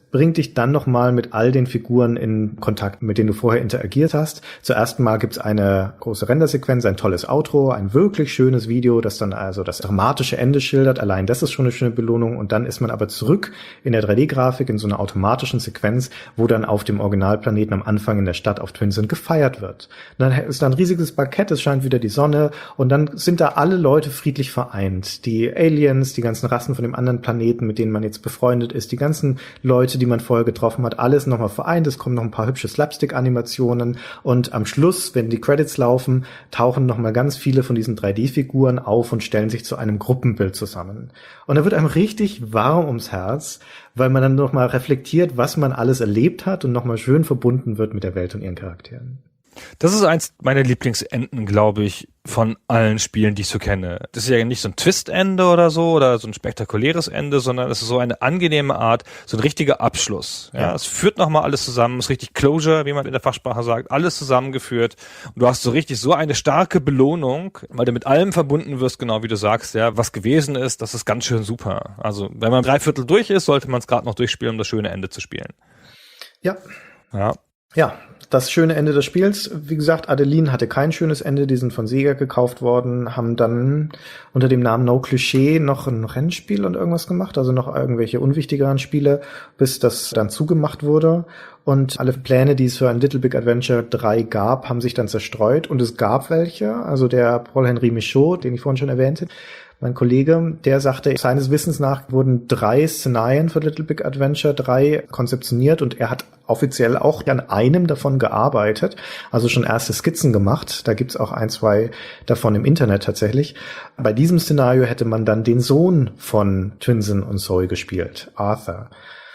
bringt dich dann nochmal mit all den Figuren in Kontakt, mit denen du vorher interagiert hast. Zuerst mal gibt's eine große Rendersequenz, ein tolles Outro, ein wirklich schönes Video, das dann also das dramatische Ende schildert. Allein das ist schon eine schöne Belohnung. Und dann ist man aber zurück in der drei D-Grafik, in so einer automatischen Sequenz, wo dann auf dem Originalplaneten am Anfang in der Stadt auf Twinsen gefeiert wird. Und dann ist da ein riesiges Bankett, es scheint wieder die Sonne und dann sind da alle Leute friedlich vereint. Die Aliens, die ganzen Rassen von dem anderen Planeten, mit denen man jetzt befreundet ist, die ganzen Leute, die man vorher getroffen hat, alles nochmal vereint. Es kommen noch ein paar hübsche Slapstick-Animationen und am Schluss, wenn die Credits laufen, tauchen nochmal ganz viele von diesen drei D-Figuren auf und stellen sich zu einem Gruppenbild zusammen. Und da wird einem richtig warm ums Herz, weil man dann nochmal reflektiert, was man alles erlebt hat und nochmal schön verbunden wird mit der Welt und ihren Charakteren. Das ist eins meiner Lieblingsenden, glaube ich, von allen Spielen, die ich so kenne. Das ist ja nicht so ein Twist-Ende oder so oder so ein spektakuläres Ende, sondern es ist so eine angenehme Art, so ein richtiger Abschluss. Ja, ja. Es führt nochmal alles zusammen, es ist richtig Closure, wie man in der Fachsprache sagt, alles zusammengeführt. Und du hast so richtig so eine starke Belohnung, weil du mit allem verbunden wirst, genau wie du sagst, ja, was gewesen ist, das ist ganz schön super. Also, wenn man drei Viertel durch ist, sollte man es gerade noch durchspielen, um das schöne Ende zu spielen. Ja. Ja. Ja, das schöne Ende des Spiels. Wie gesagt, Adeline hatte kein schönes Ende. Die sind von Sega gekauft worden, haben dann unter dem Namen No Cliché noch ein Rennspiel und irgendwas gemacht, also noch irgendwelche unwichtigeren Spiele, bis das dann zugemacht wurde. Und alle Pläne, die es für ein Little Big Adventure drei gab, haben sich dann zerstreut. Und es gab welche, also der Paul-Henri Michaud, den ich vorhin schon erwähnte, mein Kollege, der sagte, seines Wissens nach wurden drei Szenarien für Little Big Adventure drei konzeptioniert und er hat offiziell auch an einem davon gearbeitet, also schon erste Skizzen gemacht. Da gibt's auch ein, zwei davon im Internet tatsächlich. Bei diesem Szenario hätte man dann den Sohn von Twinsen und Zoe gespielt, Arthur.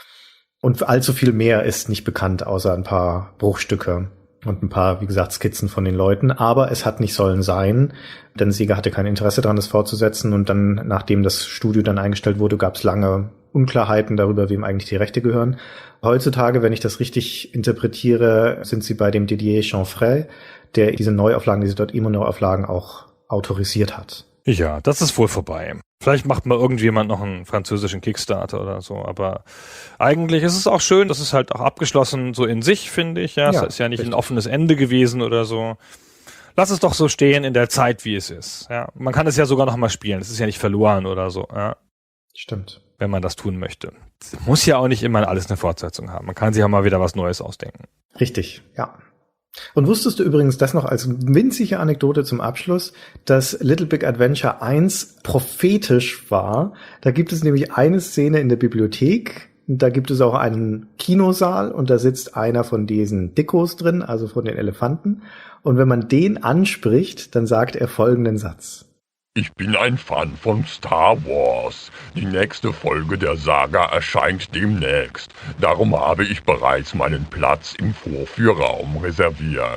Und allzu viel mehr ist nicht bekannt, außer ein paar Bruchstücke. Und ein paar, wie gesagt, Skizzen von den Leuten. Aber es hat nicht sollen sein, denn Sega hatte kein Interesse daran, das fortzusetzen. Und dann, nachdem das Studio dann eingestellt wurde, gab es lange Unklarheiten darüber, wem eigentlich die Rechte gehören. Heutzutage, wenn ich das richtig interpretiere, sind sie bei dem Didier Chanfray, der diese Neuauflagen, diese Dot-Emo-Neuauflagen auch autorisiert hat. Ja, das ist wohl vorbei. Vielleicht macht mal irgendjemand noch einen französischen Kickstarter oder so, aber eigentlich ist es auch schön, das ist halt auch abgeschlossen so in sich, finde ich, ja. Es ja, ist ja nicht richtig. Ein offenes Ende gewesen oder so. Lass es doch so stehen in der Zeit, wie es ist, ja. Man kann es ja sogar noch mal spielen, es ist ja nicht verloren oder so, ja. Stimmt. Wenn man das tun möchte. Es muss ja auch nicht immer alles eine Fortsetzung haben. Man kann sich auch mal wieder was Neues ausdenken. Richtig, ja. Und wusstest du übrigens das noch als winzige Anekdote zum Abschluss, dass Little Big Adventure eins prophetisch war? Da gibt es nämlich eine Szene in der Bibliothek, da gibt es auch einen Kinosaal und da sitzt einer von diesen Dickos drin, also von den Elefanten. Und wenn man den anspricht, dann sagt er folgenden Satz. Ich bin ein Fan von Star Wars. Die nächste Folge der Saga erscheint demnächst. Darum habe ich bereits meinen Platz im Vorführraum reserviert.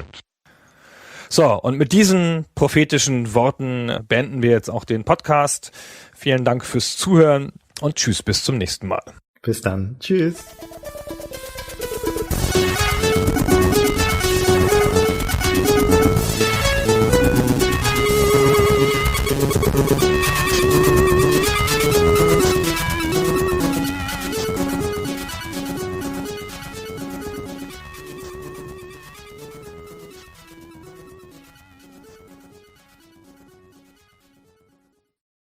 So, und mit diesen prophetischen Worten beenden wir jetzt auch den Podcast. Vielen Dank fürs Zuhören und tschüss, bis zum nächsten Mal. Bis dann. Tschüss.